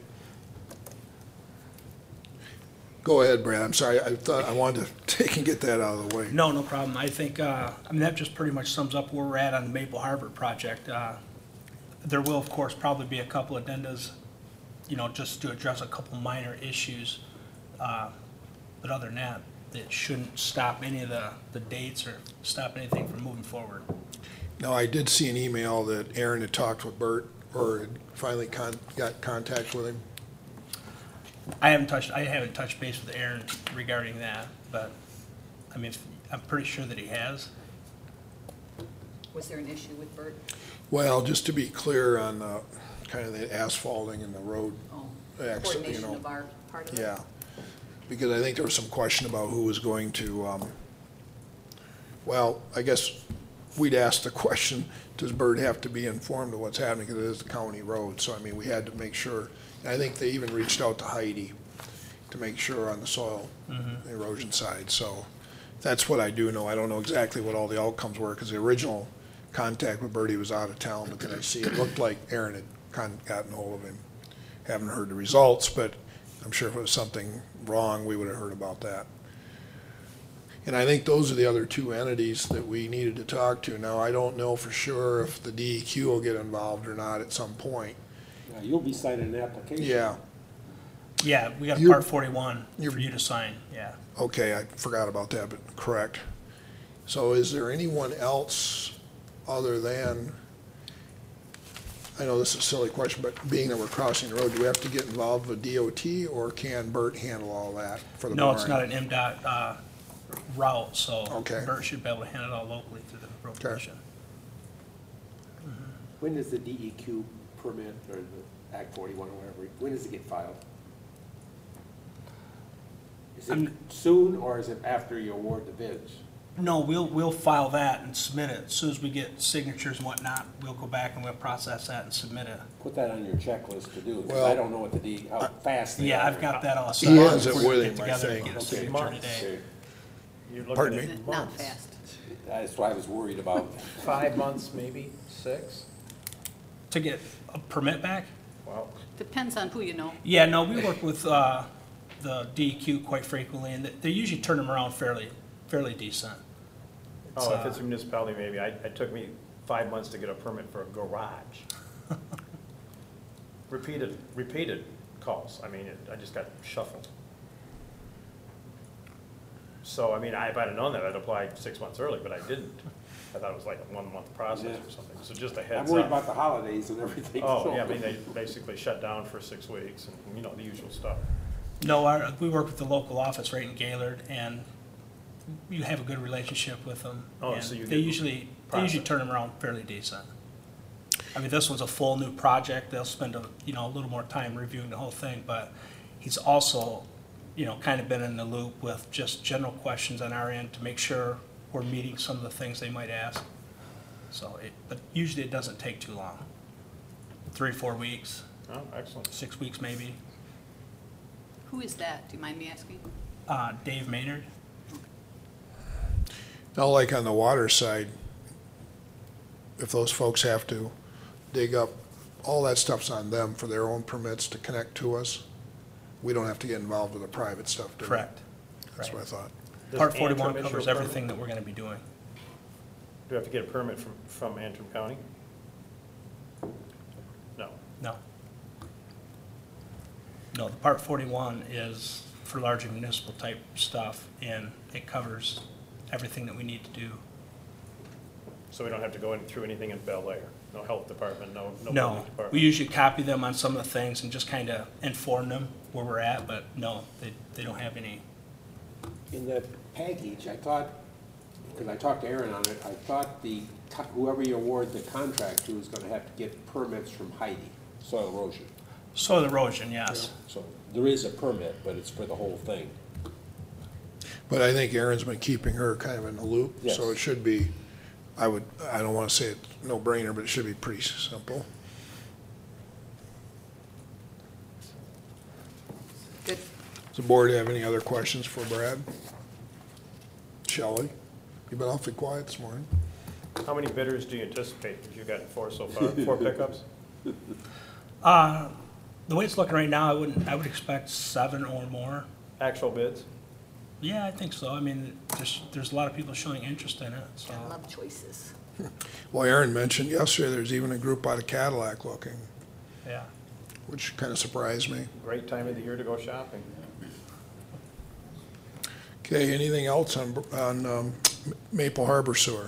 Go ahead, Brad. I'm sorry. I thought, I wanted to take and get that out of the way. No, no problem. I think, uh, I mean, that just pretty much sums up where we're at on the Maple Harbor project. Uh, There will, of course, probably be a couple addendas, you know, just to address a couple minor issues. Uh, But other than that, it shouldn't stop any of the, the dates or stop anything from moving forward. Now, I did see an email that Aaron had talked with Bert, or had finally con- got contact with him. I haven't touched, I haven't touched base with Aaron regarding that, but, I mean, I'm pretty sure that he has. Was there an issue with Bert? Well, just to be clear on the, kind of the asphalting and the road, Oh, Excellent, you coordination know. of our part of it? yeah. Because I think there was some question about who was going to, um, well, I guess we'd asked the question, does Bert have to be informed of what's happening, because it is a county road, so I mean, we had to make sure. And I think they even reached out to Heidi to make sure on the soil erosion side, so that's what I do know. I don't know exactly what all the outcomes were, because the original contact with Bert, he was out of town, but then I see, it looked like Aaron had con- gotten hold of him. Haven't heard the results, but I'm sure if it was something wrong, we would have heard about that. And I think those are the other two entities that we needed to talk to. Now, I don't know for sure if the D E Q will get involved or not at some point. Now, you'll be signing an application. Yeah, Yeah, we got a You're- part forty-one you're- for you to sign, yeah. okay, I forgot about that, but correct. So is there anyone else other than, I know this is a silly question, but being that we're crossing the road, do we have to get involved with D O T or can Bert handle all that for the No, boring? it's not an M DOT uh, route, so Okay. Bert should be able to handle it all locally through the road Okay. commission. When does the D E Q permit, or the Act forty-one or whatever, when does it get filed? Is it I'm- soon, or is it after you award the bids? No, we'll, we'll file that and submit it. As soon as we get signatures and whatnot, we'll go back and we'll process that and submit it. Put that on your checklist to do, because Well- I don't know what the D, how fast they are. Yeah, I've got that all set. He has it We're gonna with get him, I together and think. get a Okay. signature Months. today. You're looking Pardon at me? Not months. fast. That's what I was worried about. Five months, maybe, six? To get a permit back? Wow. Depends on who you know. Yeah, no, we work with uh, the D E Q quite frequently, and they- they usually turn them around fairly, fairly decent. It's, Oh, if uh, it's a municipality, maybe. I, it took me five months to get a permit for a garage. Repeated, repeated calls. I mean, it, I just got shuffled. So, I mean, I, if I'd have known that, I'd applied six months early, but I didn't. I thought it was like a one-month process Yeah. or something. So just a I'm heads worried up. about the holidays and everything. Oh, so- yeah, I mean, they basically shut down for six weeks and, you know, the usual stuff. No, our, we work with the local office right in Gaylord, and you have a good relationship with them. Oh, and so you They get usually, they usually process. turn them around fairly decent. I mean, this was a full new project, they'll spend a, you know, a little more time reviewing the whole thing, but he's also, you know, kind of been in the loop with just general questions on our end to make sure we're meeting some of the things they might ask. So it, but usually it doesn't take too long. Three, four weeks, Oh, excellent. six weeks maybe. Who is that? Do you mind me asking? Uh, Dave Maynard. Now, like on the water side, if those folks have to dig up, all that stuff's on them for their own permits to connect to us. We don't have to get involved with the private stuff, do we? Correct. That's Right. what I thought. Does Part forty-one Antrim issue a covers permit? everything that we're gonna be doing. Do we have to get a permit from, from Antrim County? No. No. No, the part forty-one is for larger municipal type stuff, and it covers everything that we need to do. So we don't have to go in through anything in Bel Air? No health department, no, no building No, department? we usually copy them on some of the things and just kinda inform them where we're at, but no, they, they don't have any. In the package, I thought, because I talked to Aaron on it, I thought the, co- whoever you award the contract to is gonna have to get permits from Heidi, soil erosion. Soil erosion, yes. So there is a permit, but it's for the whole thing. But I think Aaron's been keeping her kind of in the loop, so Yes. it should be, I would, I don't want to say it's no brainer, but it should be pretty simple. Good. Does the board have any other questions for Brad? Shelley? You've been awfully quiet this morning. How many bidders do you anticipate? You've got four so far, four pickups? Uh, the way it's looking right now, I wouldn't, I would expect seven or more. Actual bids? Yeah, I think so. I mean, there's, there's a lot of people showing interest in it, so. I love choices. Well, Aaron mentioned yesterday, there's even a group out of Cadillac looking, Yeah. which kind of surprised me. Great time of the year to go shopping. Okay, anything else on, on um, Maple Harbor Sewer?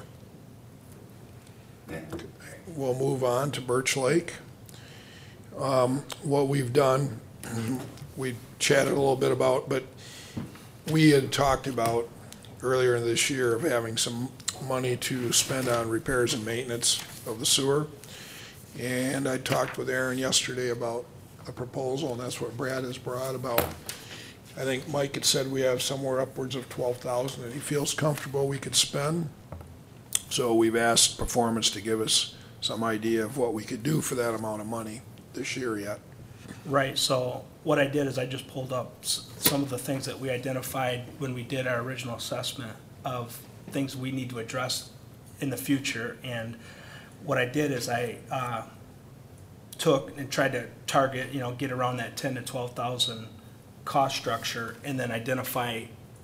We'll move on to Birch Lake. Um, What we've done, we chatted a little bit about, but we had talked about earlier in this year of having some money to spend on repairs and maintenance of the sewer. And I talked with Aaron yesterday about a proposal, and that's what Brad has brought about. I think Mike had said we have somewhere upwards of twelve thousand that he feels comfortable we could spend. So we've asked Performance to give us some idea of what we could do for that amount of money this year yet. Right, so what I did is I just pulled up s- some of the things that we identified when we did our original assessment of things we need to address in the future. And what I did is I uh, took and tried to target, you know, get around that ten to twelve thousand cost structure, and then identify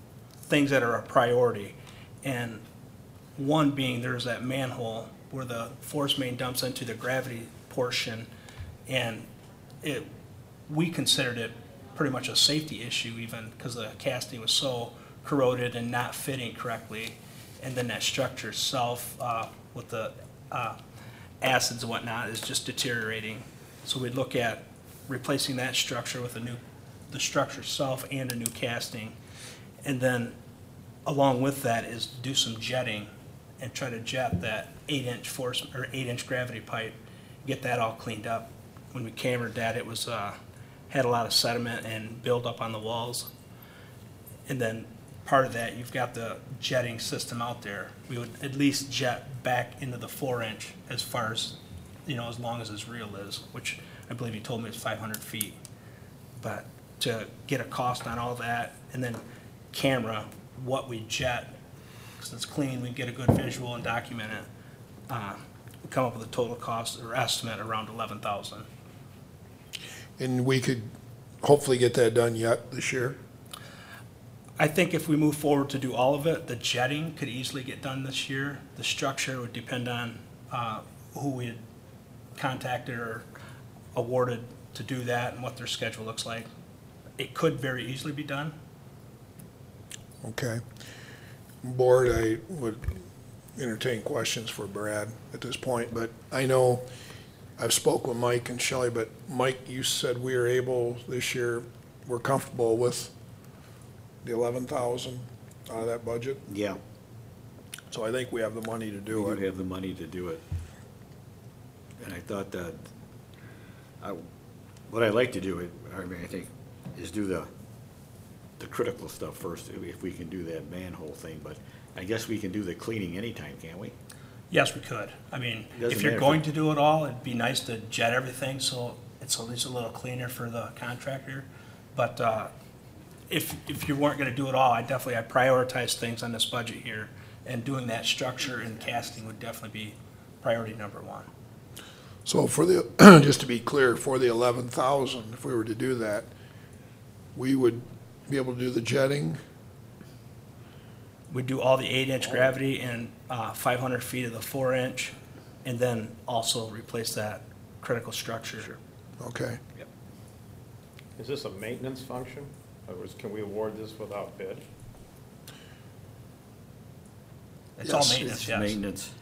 things that are a priority. And one being, there's that manhole where the force main dumps into the gravity portion, and it, we considered it pretty much a safety issue even, because the casting was so corroded and not fitting correctly. And then that structure itself, uh, with the, uh, acids and whatnot, is just deteriorating. So we'd look at replacing that structure with a new, the structure itself and a new casting. And then along with that is do some jetting and try to jet that eight-inch force, or eight-inch gravity pipe, get that all cleaned up. When we cambered that, it was, uh, had a lot of sediment and buildup on the walls. And then part of that, you've got the jetting system out there. We would at least jet back into the four-inch as far as, you know, as long as his reel is, which I believe he told me is five hundred feet. But to get a cost on all that, and then camera what we jet, because it's clean, we can get a good visual and document it. Uh, we come up with a total cost or estimate around eleven thousand. And we could hopefully get that done yet this year? I think if we move forward to do all of it, the jetting could easily get done this year. The structure would depend on uh, who we had contacted or awarded to do that and what their schedule looks like. It could very easily be done. Okay. Board, I would entertain questions for Brad at this point, but I know I've spoke with Mike and Shelley, but Mike, you said we are able this year, we're comfortable with the eleven thousand out of that budget, Yeah, so I think we have the money to do we it. would have the money to do it. And I thought that, I, what I'd like to do, it, I mean, I think, is do the, the critical stuff first, if we can do that manhole thing, but I guess we can do the cleaning anytime, can't we? Yes, we could. I mean, Doesn't if you're matter if going it- to do it all, it'd be nice to jet everything so it's at least a little cleaner for the contractor. But uh, if, if you weren't gonna do it all, I definitely, I prioritize things on this budget here, and doing that structure and casting would definitely be priority number one. So for the, just to be clear, for the eleven thousand, if we were to do that, we would be able to do the jetting, We'd do all the eight-inch gravity and uh, five hundred feet of the four-inch, and then also replace that critical structure. okay? Is this a maintenance function? In other words, can we award this without bid? It's all Yes, maintenance, It's yes. maintenance.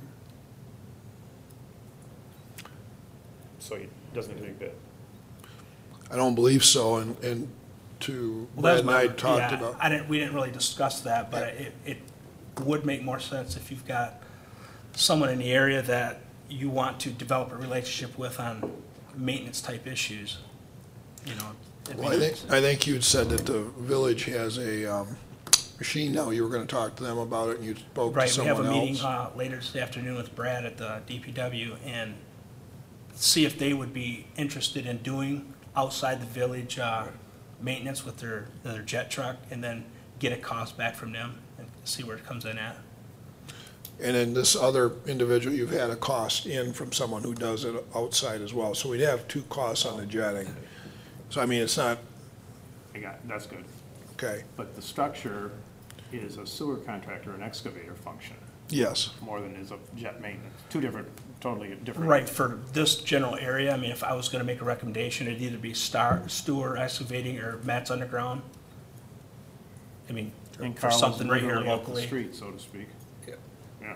So it doesn't need to be bid? I don't believe so, and, and to, Well, Brad that's and my, I talked yeah, about. I didn't, we didn't really discuss that, but it, it would make more sense if you've got someone in the area that you want to develop a relationship with on maintenance type issues, you know. it'd be Well, I think, nice. I think you'd said that the village has a, um, machine now, you were gonna talk to them about it, and you spoke to Right, we have someone a meeting, else. uh, later this afternoon with Brad at the D P W and see if they would be interested in doing outside the village, uh, maintenance with their, their jet truck, and then get a cost back from them and see where it comes in at. And then this other individual, you've had a cost in from someone who does it outside as well, so we'd have two costs on the jetting. So I mean, it's not, I got, that's good. okay, But the structure is a sewer contractor, an excavator function, yes, more than is a jet maintenance. Two different, totally different. Right, for this general area, I mean, if I was gonna make a recommendation, it'd either be Star, Stewart Excavating or Matt's Underground. I mean, And for Carl is something right here literally up the locally. street, so to speak. Yeah. Yeah.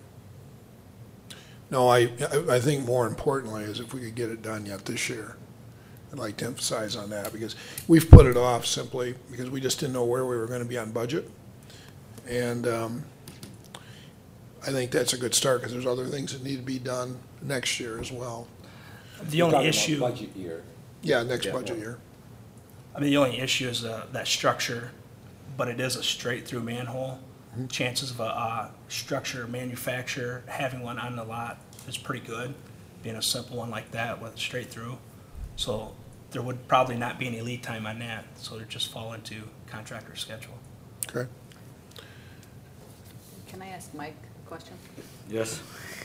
no, I, I I think more importantly is if we could get it done yet this year. I'd like to emphasize on that, because we've put it off simply because we just didn't know where we were gonna be on budget. And, um, I think that's a good start, because there's other things that need to be done next year as well. The You're only talking about issue, Budget year. Yeah, next Yeah. budget year. I mean, the only issue is uh, that structure, but it is a straight-through manhole. Mm-hmm. Chances of a uh, structure manufacturer having one on the lot is pretty good, being a simple one like that with straight-through. So there would probably not be any lead time on that, so it'd just fall into contractor schedule. Okay. Can I ask Mike a question? Yes?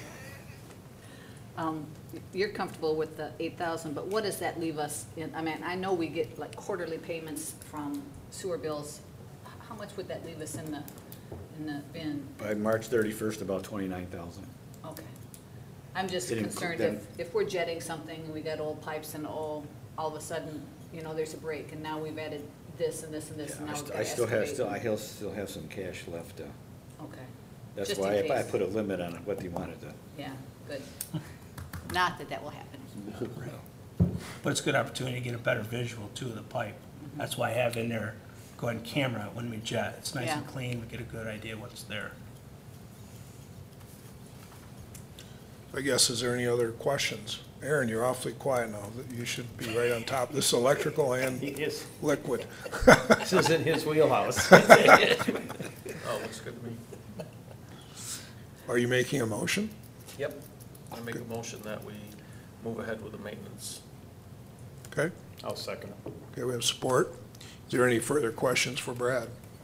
Um, You're comfortable with the eight thousand, but what does that leave us in? I mean, I know we get like quarterly payments from sewer bills. how much would that leave us in the, in the bin? By March thirty-first, about twenty-nine thousand. Okay. I'm just It inclu- concerned then- if, if we're jetting something and we got old pipes and all, all of a sudden, you know, there's a break and now we've added this and this and this and now I we've st- got I to still have, excavate. still, I have- still have some cash left. uh, Okay. That's Just in why I I case. put a limit on what they wanted to. Yeah, good. Not that that will happen. But it's a good opportunity to get a better visual too of the pipe. That's why I have in there, go ahead and camera it when we jet. It's nice and Yeah. clean, we get a good idea what's there. I guess, is there any other questions? Aaron, you're awfully quiet now. You should be right on top. This is electrical He and is, liquid. this is in his wheelhouse. Oh, looks good to me. Are you making a motion? Yep. I make a motion that we move ahead with the maintenance. Okay, I'll second it. okay, we have support. Is there any further questions for Brad?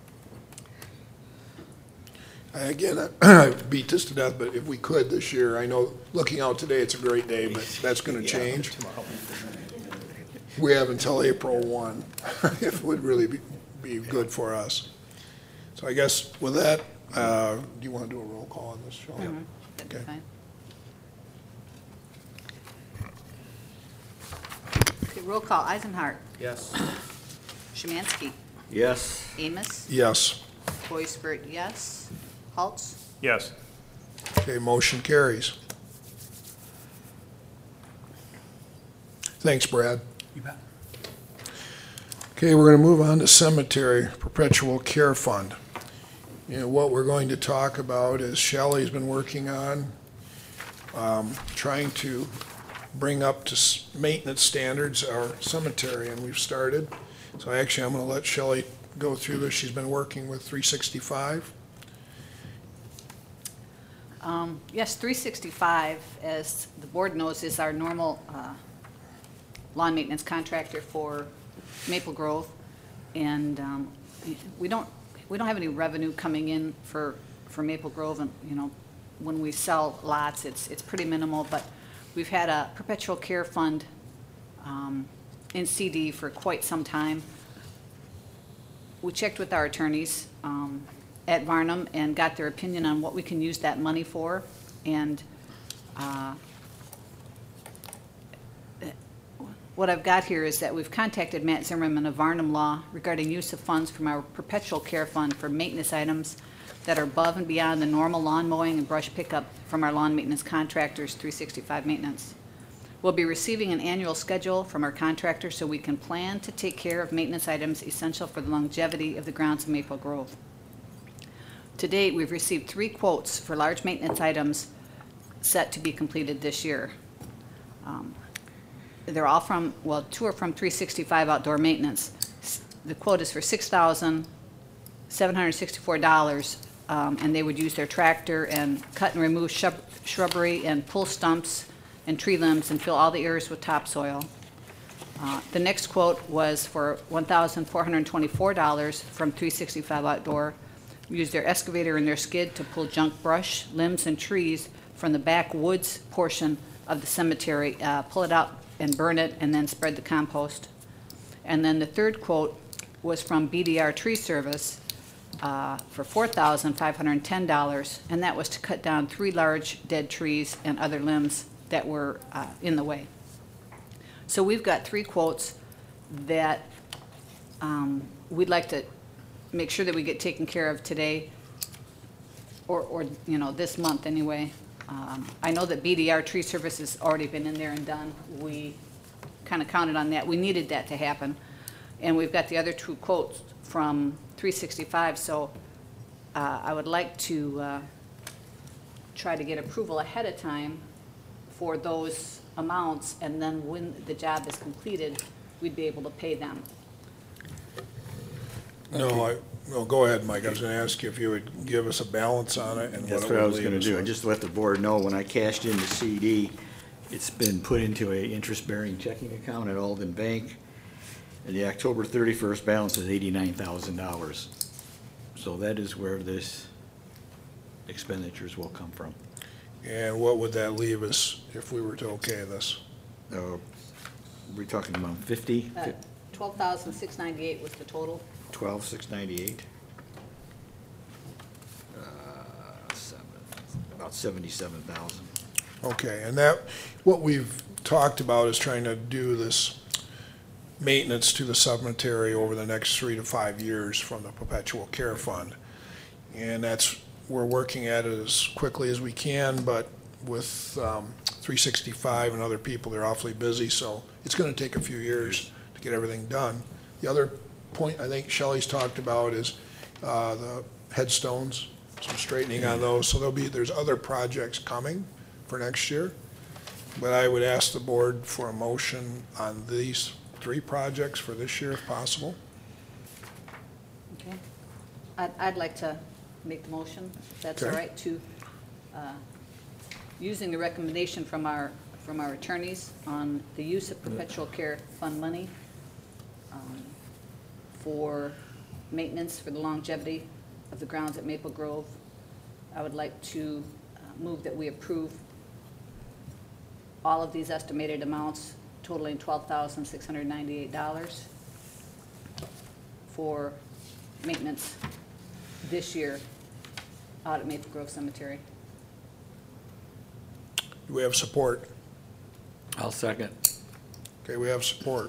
I- Again, I beat this to death, but if we could this year, I know, looking out today, it's a great day, but that's gonna change. We have until April one. It would really be, be good for us. So I guess with that, uh, do you wanna do a roll call on this, Shelley? Mhm. That'd be Okay. fine. Okay, roll call, Eisenhart, Yes. Szymanski, Yes, Amos, Yes. Boisbert, yes. Halts? Yes. Okay, motion carries. Thanks, Brad. You bet. Okay, we're gonna move on to cemetery perpetual care fund. You know, what we're going to talk about is Shelley's been working on, um, trying to bring up to s- maintenance standards our cemetery, and we've started. So actually, I'm gonna let Shelley go through this. She's been working with three sixty-five. Um, Yes, three sixty-five, as the board knows, is our normal uh, lawn maintenance contractor for Maple Grove. And um, we don't, we don't have any revenue coming in for, for Maple Grove. And, you know, when we sell lots, it's, it's pretty minimal. But we've had a perpetual care fund um, in C D for quite some time. We checked with our attorneys um, at Varnum and got their opinion on what we can use that money for. And uh, what I've got here is that we've contacted Matt Zimmerman of Varnum Law regarding use of funds from our perpetual care fund for maintenance items that are above and beyond the normal lawn mowing and brush pickup from our lawn maintenance contractors, three sixty-five Maintenance. We'll be receiving an annual schedule from our contractor so we can plan to take care of maintenance items essential for the longevity of the grounds of Maple Grove. To date, we've received three quotes for large maintenance items set to be completed this year. Um, They're all from, well, two are from three sixty-five Outdoor Maintenance. S- The quote is for six thousand seven hundred sixty-four dollars, um, and they would use their tractor and cut and remove shrub- shrubbery and pull stumps and tree limbs and fill all the areas with topsoil. Uh, The next quote was for one thousand four hundred twenty-four dollars from three sixty-five Outdoor. Use their excavator and their skid to pull junk brush, limbs, and trees from the backwoods portion of the cemetery, uh, pull it out and burn it, and then spread the compost. And then the third quote was from B D R Tree Service uh, for four thousand five hundred ten dollars, and that was to cut down three large dead trees and other limbs that were uh, in the way. So we've got three quotes that um, we'd like to make sure that we get taken care of today, or, or, you know, this month anyway. Um, I know that B D R Tree Service has already been in there and done. We kind of counted on that. We needed that to happen. And we've got the other two quotes from three sixty-five, so uh, I would like to uh, try to get approval ahead of time for those amounts, and then when the job is completed, we'd be able to pay them. No, I, no, go ahead, Mike. I was gonna ask you if you would give us a balance on it and what that's it what I would was leave gonna us do. with. And just to let the board know, when I cashed in the C D, it's been put into a interest-bearing checking account at Alden Bank. And the October thirty-first balance is eighty-nine thousand dollars. So that is where this expenditures will come from. And what would that leave us if we were to okay this? Uh, We're talking about fifty, Uh, twelve thousand six ninety-eight was the total. twelve, six ninety-eight. about seventy-seven thousand. Okay, and that, what we've talked about is trying to do this maintenance to the cemetery over the next three to five years from the perpetual care fund. And that's, we're working at it as quickly as we can, but with um, three sixty-five and other people, they're awfully busy, so it's gonna take a few years to get everything done. The other point I think Shelley's talked about is uh, the headstones, some straightening on those, so there'll be, there's other projects coming for next year. But I would ask the board for a motion on these three projects for this year if possible. Okay. I'd, I'd like to make the motion, if that's all Okay. right, to, uh, using the recommendation from our, from our attorneys on the use of perpetual care fund money um, for maintenance, for the longevity of the grounds at Maple Grove. I would like to uh, move that we approve all of these estimated amounts totaling twelve thousand six hundred ninety-eight dollars for maintenance this year out at Maple Grove Cemetery. Do we have support? I'll second. Okay, we have support.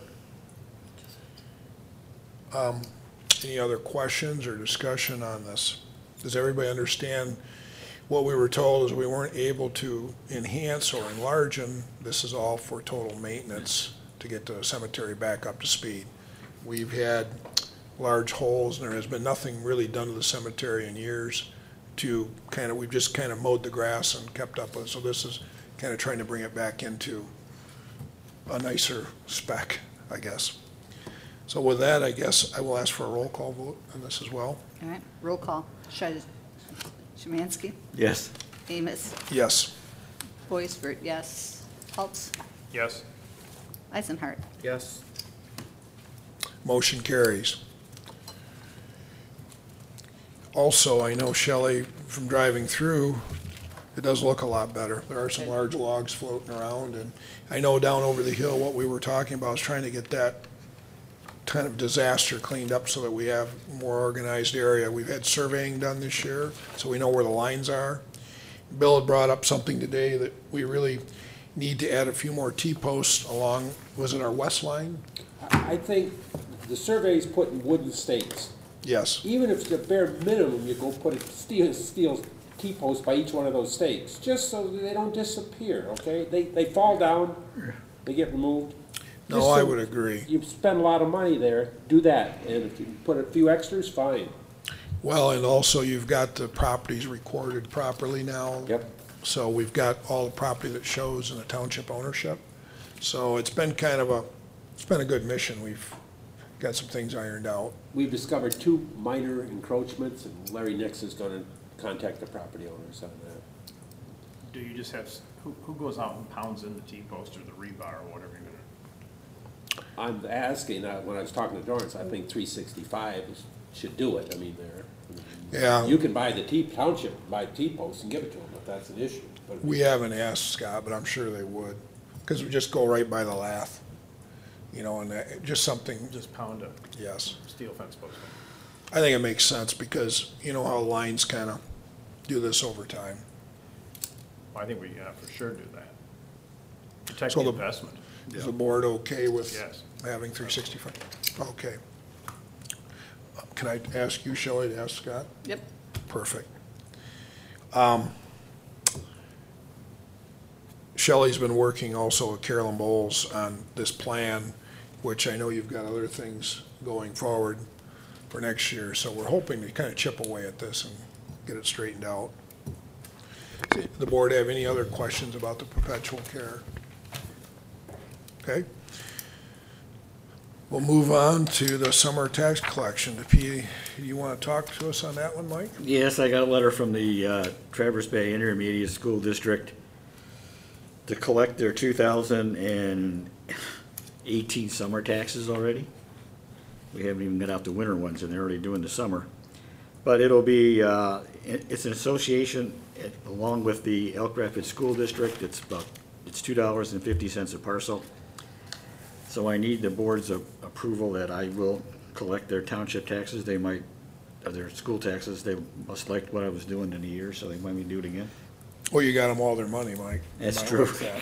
Um, Any other questions or discussion on this? Does everybody understand what we were told is we weren't able to enhance or enlarge them? This is all for total maintenance to get the cemetery back up to speed. We've had large holes, and there has been nothing really done to the cemetery in years to kind of, we've just kind of mowed the grass and kept up with it. So this is kind of trying to bring it back into a nicer spec, I guess. So with that, I guess I will ask for a roll call vote on this as well. All right, roll call. Sh- Szymanski, Yes. Amos, Yes. Boisvert, yes. Haltz, Yes. Eisenhart. Yes. Motion carries. Also, I know Shelley, from driving through, it does look a lot better. There are some large logs floating around, and I know down over the hill, what we were talking about is trying to get that kind of disaster cleaned up so that we have more organized area. We've had surveying done this year, so we know where the lines are. Bill had brought up something today that we really need to add a few more T-posts along, was it our west line? I I think the survey's putting wooden stakes. Yes. Even if it's the bare minimum, you go put a steel, steel T-post by each one of those stakes, just so that they don't disappear, okay? They, they fall down, they get removed. No, Just I so would agree. You spend a lot of money there, do that, and if you put a few extras, fine. Well, and also you've got the properties recorded properly now. Yep. So we've got all the property that shows in the township ownership. So it's been kind of a, it's been a good mission. We've got some things ironed out. We've discovered two minor encroachments, and Larry Nix is gonna contact the property owners on that. Do you just have, s- who, who goes out and pounds in the T-post or the rebar or whatever you're gonna? I'm asking, uh, when I was talking to Dorrance, I think three sixty-five is, should do it, I mean, they're. Yeah. You can buy the T, township, buy T-posts and give it to them, if that's an issue. But We haven't asked Scott, but I'm sure they would. Because we just go right by the lath, you know, and that- just something, Just pound a yes. steel fence post. I think it makes sense because you know how lines kind of do this over time. Well, I think we, yeah, for sure do that. Protect So the the- investment. Is the board okay with Yes. having three sixty-five? Okay. Can I ask you, Shelley, to ask Scott? Yep. Perfect. Um, Shelley's been working also with Carolyn Bowles on this plan, which I know you've got other things going forward for next year, so we're hoping to kind of chip away at this and get it straightened out. Does the board have any other questions about the perpetual care? Okay. We'll move on to the summer tax collection. P, you want to talk to us on that one, Mike? Yes, I got a letter from the uh, Traverse Bay Intermediate School District to collect their two thousand eighteen summer taxes already. We haven't even got out the winter ones, and they're already doing the summer. But it'll be, uh, it- it's an association it- along with the Elk Rapids School District. It's about, it's two dollars and fifty cents a parcel. So I need the board's a- approval that I will collect their township taxes. They might, or their school taxes, they must like what I was doing in a year, so they might me do it again. Well, you got them all their money, Mike. You That's might true. like that.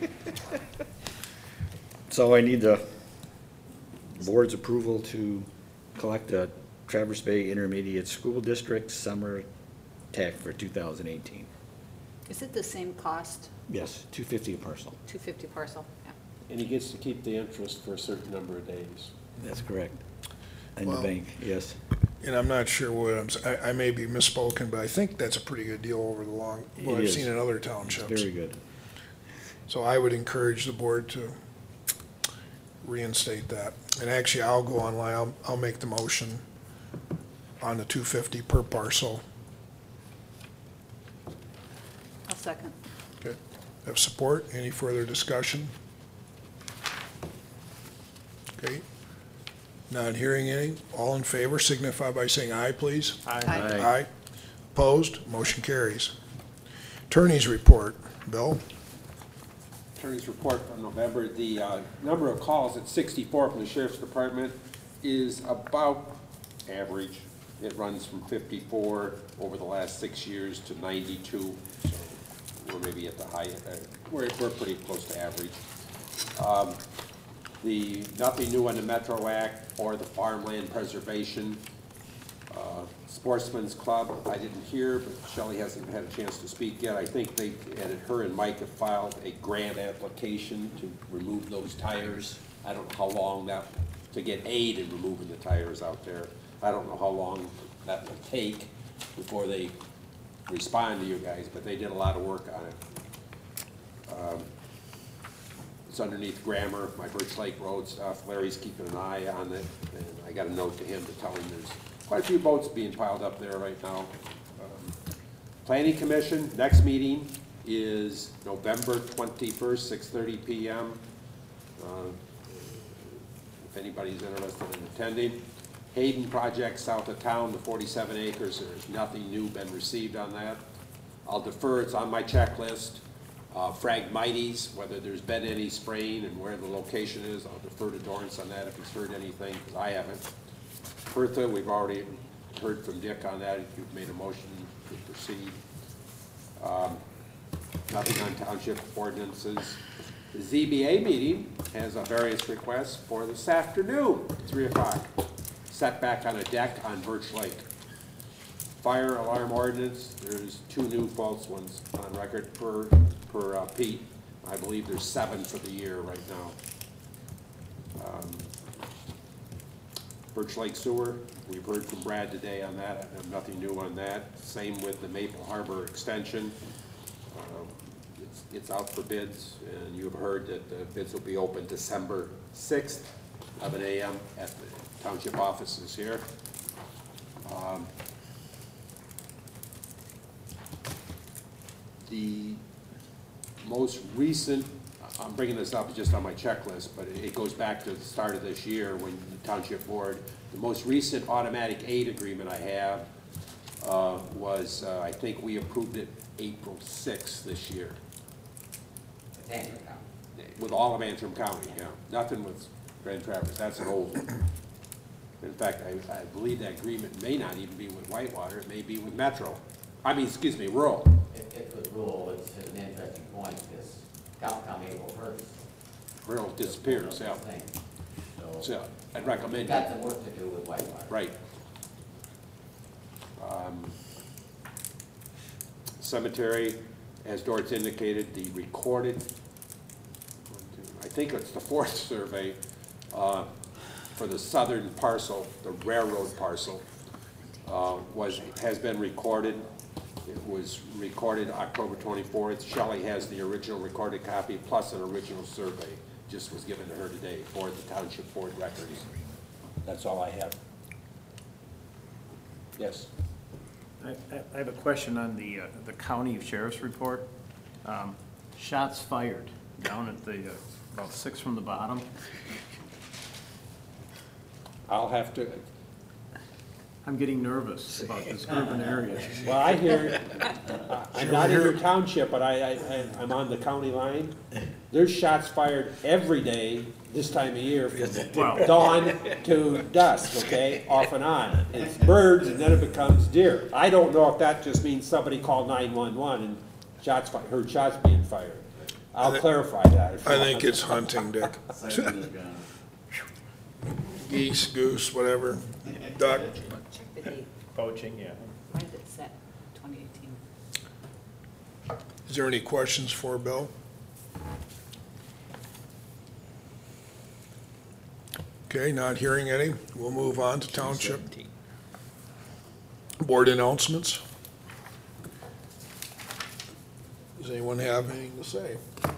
So I need the board's approval to collect the Traverse Bay Intermediate School District summer tax for two thousand eighteen. Is it the same cost, Yes, two fifty a parcel. two fifty parcel? Yeah. And he gets to keep the interest for a certain number of days. That's correct. And the Well- bank, yes. And I'm not sure what I'm, s- I, I may be misspoken, but I think that's a pretty good deal over the long, what It I've is. seen in other It's townships. very good. So I would encourage the board to reinstate that. And actually, I'll go online, I'll, I'll make the motion on the two fifty per parcel. I'll second. Okay. Have support? Any further discussion? Okay. Not hearing any. All in favor signify by saying aye, please. Aye. Aye. Opposed? Motion carries. Attorney's report. Bill? Attorney's report from November, the uh, number of calls at sixty-four from the sheriff's department is about average. It runs from fifty-four over the last six years to ninety-two, so we're maybe at the high, uh, we're, we're pretty close to average. Um, The, nothing new on the Metro Act or the farmland preservation. Uh, Sportsman's Club, I didn't hear, but Shelley hasn't had a chance to speak yet. I think they, and her and Mike have filed a grant application to remove those tires. I don't know how long that, to get aid in removing the tires out there. I don't know how long that will take before they respond to you guys, but they did a lot of work on it. Um, It's underneath Grammar, my Birch Lake Road stuff. Larry's keeping an eye on it, and I got a note to him to tell him there's quite a few boats being piled up there right now. Um, Planning Commission, next meeting is November twenty-first, six thirty P M Uh, If anybody's interested in attending. Hayden Project, south of town, the forty-seven acres, there's nothing new been received on that. I'll defer, it's on my checklist. Uh, Phragmites, whether there's been any spraying and where the location is, I'll defer to Dorrance on that if he's heard anything, because I haven't. Bertha, we've already heard from Dick on that, you've made a motion to proceed. Um, Nothing on township ordinances. The Z B A meeting has a various requests for this afternoon, three o'clock. Setback on a deck on Birch Lake. Fire alarm ordinance, there's two new false ones on record per, per uh, Pete. I believe there's seven for the year right now. Um, Birch Lake Sewer, we've heard from Brad today on that, I have nothing new on that. Same with the Maple Harbor Extension. Um, It's, it's out for bids, and you've heard that the bids will be open December sixth, eleven A M at the township offices here. Um, The most recent, I'm bringing this up just on my checklist, but it goes back to the start of this year when the township board, the most recent automatic aid agreement I have uh, was, uh, I think we approved it April sixth this year. With all of Antrim County, yeah. Nothing with Grand Traverse, that's an old one. In fact, I, I believe that agreement may not even be with Whitewater, it may be with Metro. I mean, excuse me, rural. If, if the rule, it's an interesting point, because Count County April first. Rural disappears, yeah. So, So I'd recommend got it. some work to do with Whitewater. Right. Um, Cemetery, as Dort's indicated, the recorded, I think it's the fourth survey, uh, for the southern parcel, the railroad parcel, uh, was, has been recorded. It was recorded October twenty-fourth. Shelley has the original recorded copy plus an original survey. Just was given to her today for the township board records. That's all I have. Yes. I, I- I have a question on the, uh, the county sheriff's report. Um, Shots fired down at the, uh, about six from the bottom. I'll have to, I'm getting nervous about this urban area. well, I hear, I'm not in your township, but I, I, I- I'm on the county line. There's shots fired every day this time of year, from Well- dawn to dusk, okay, off and on. It's birds and then it becomes deer. I don't know if that just means somebody called nine one one and Shots, fi- heard shots being fired. I'll thi- clarify that. if you I want. think it's hunting, Dick. Geese, goose, whatever, duck. Check the date. Poaching, yeah. When did it set? twenty eighteen. Is there any questions for Bill? Okay, not hearing any. We'll move on to township board announcements. Does anyone have anything to say?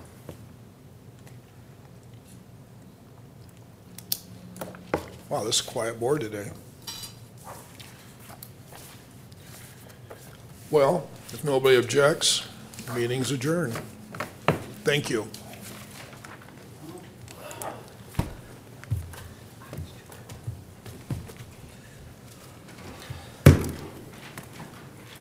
Wow, this is a quiet board today. Well, if nobody objects, meeting's adjourned. Thank you.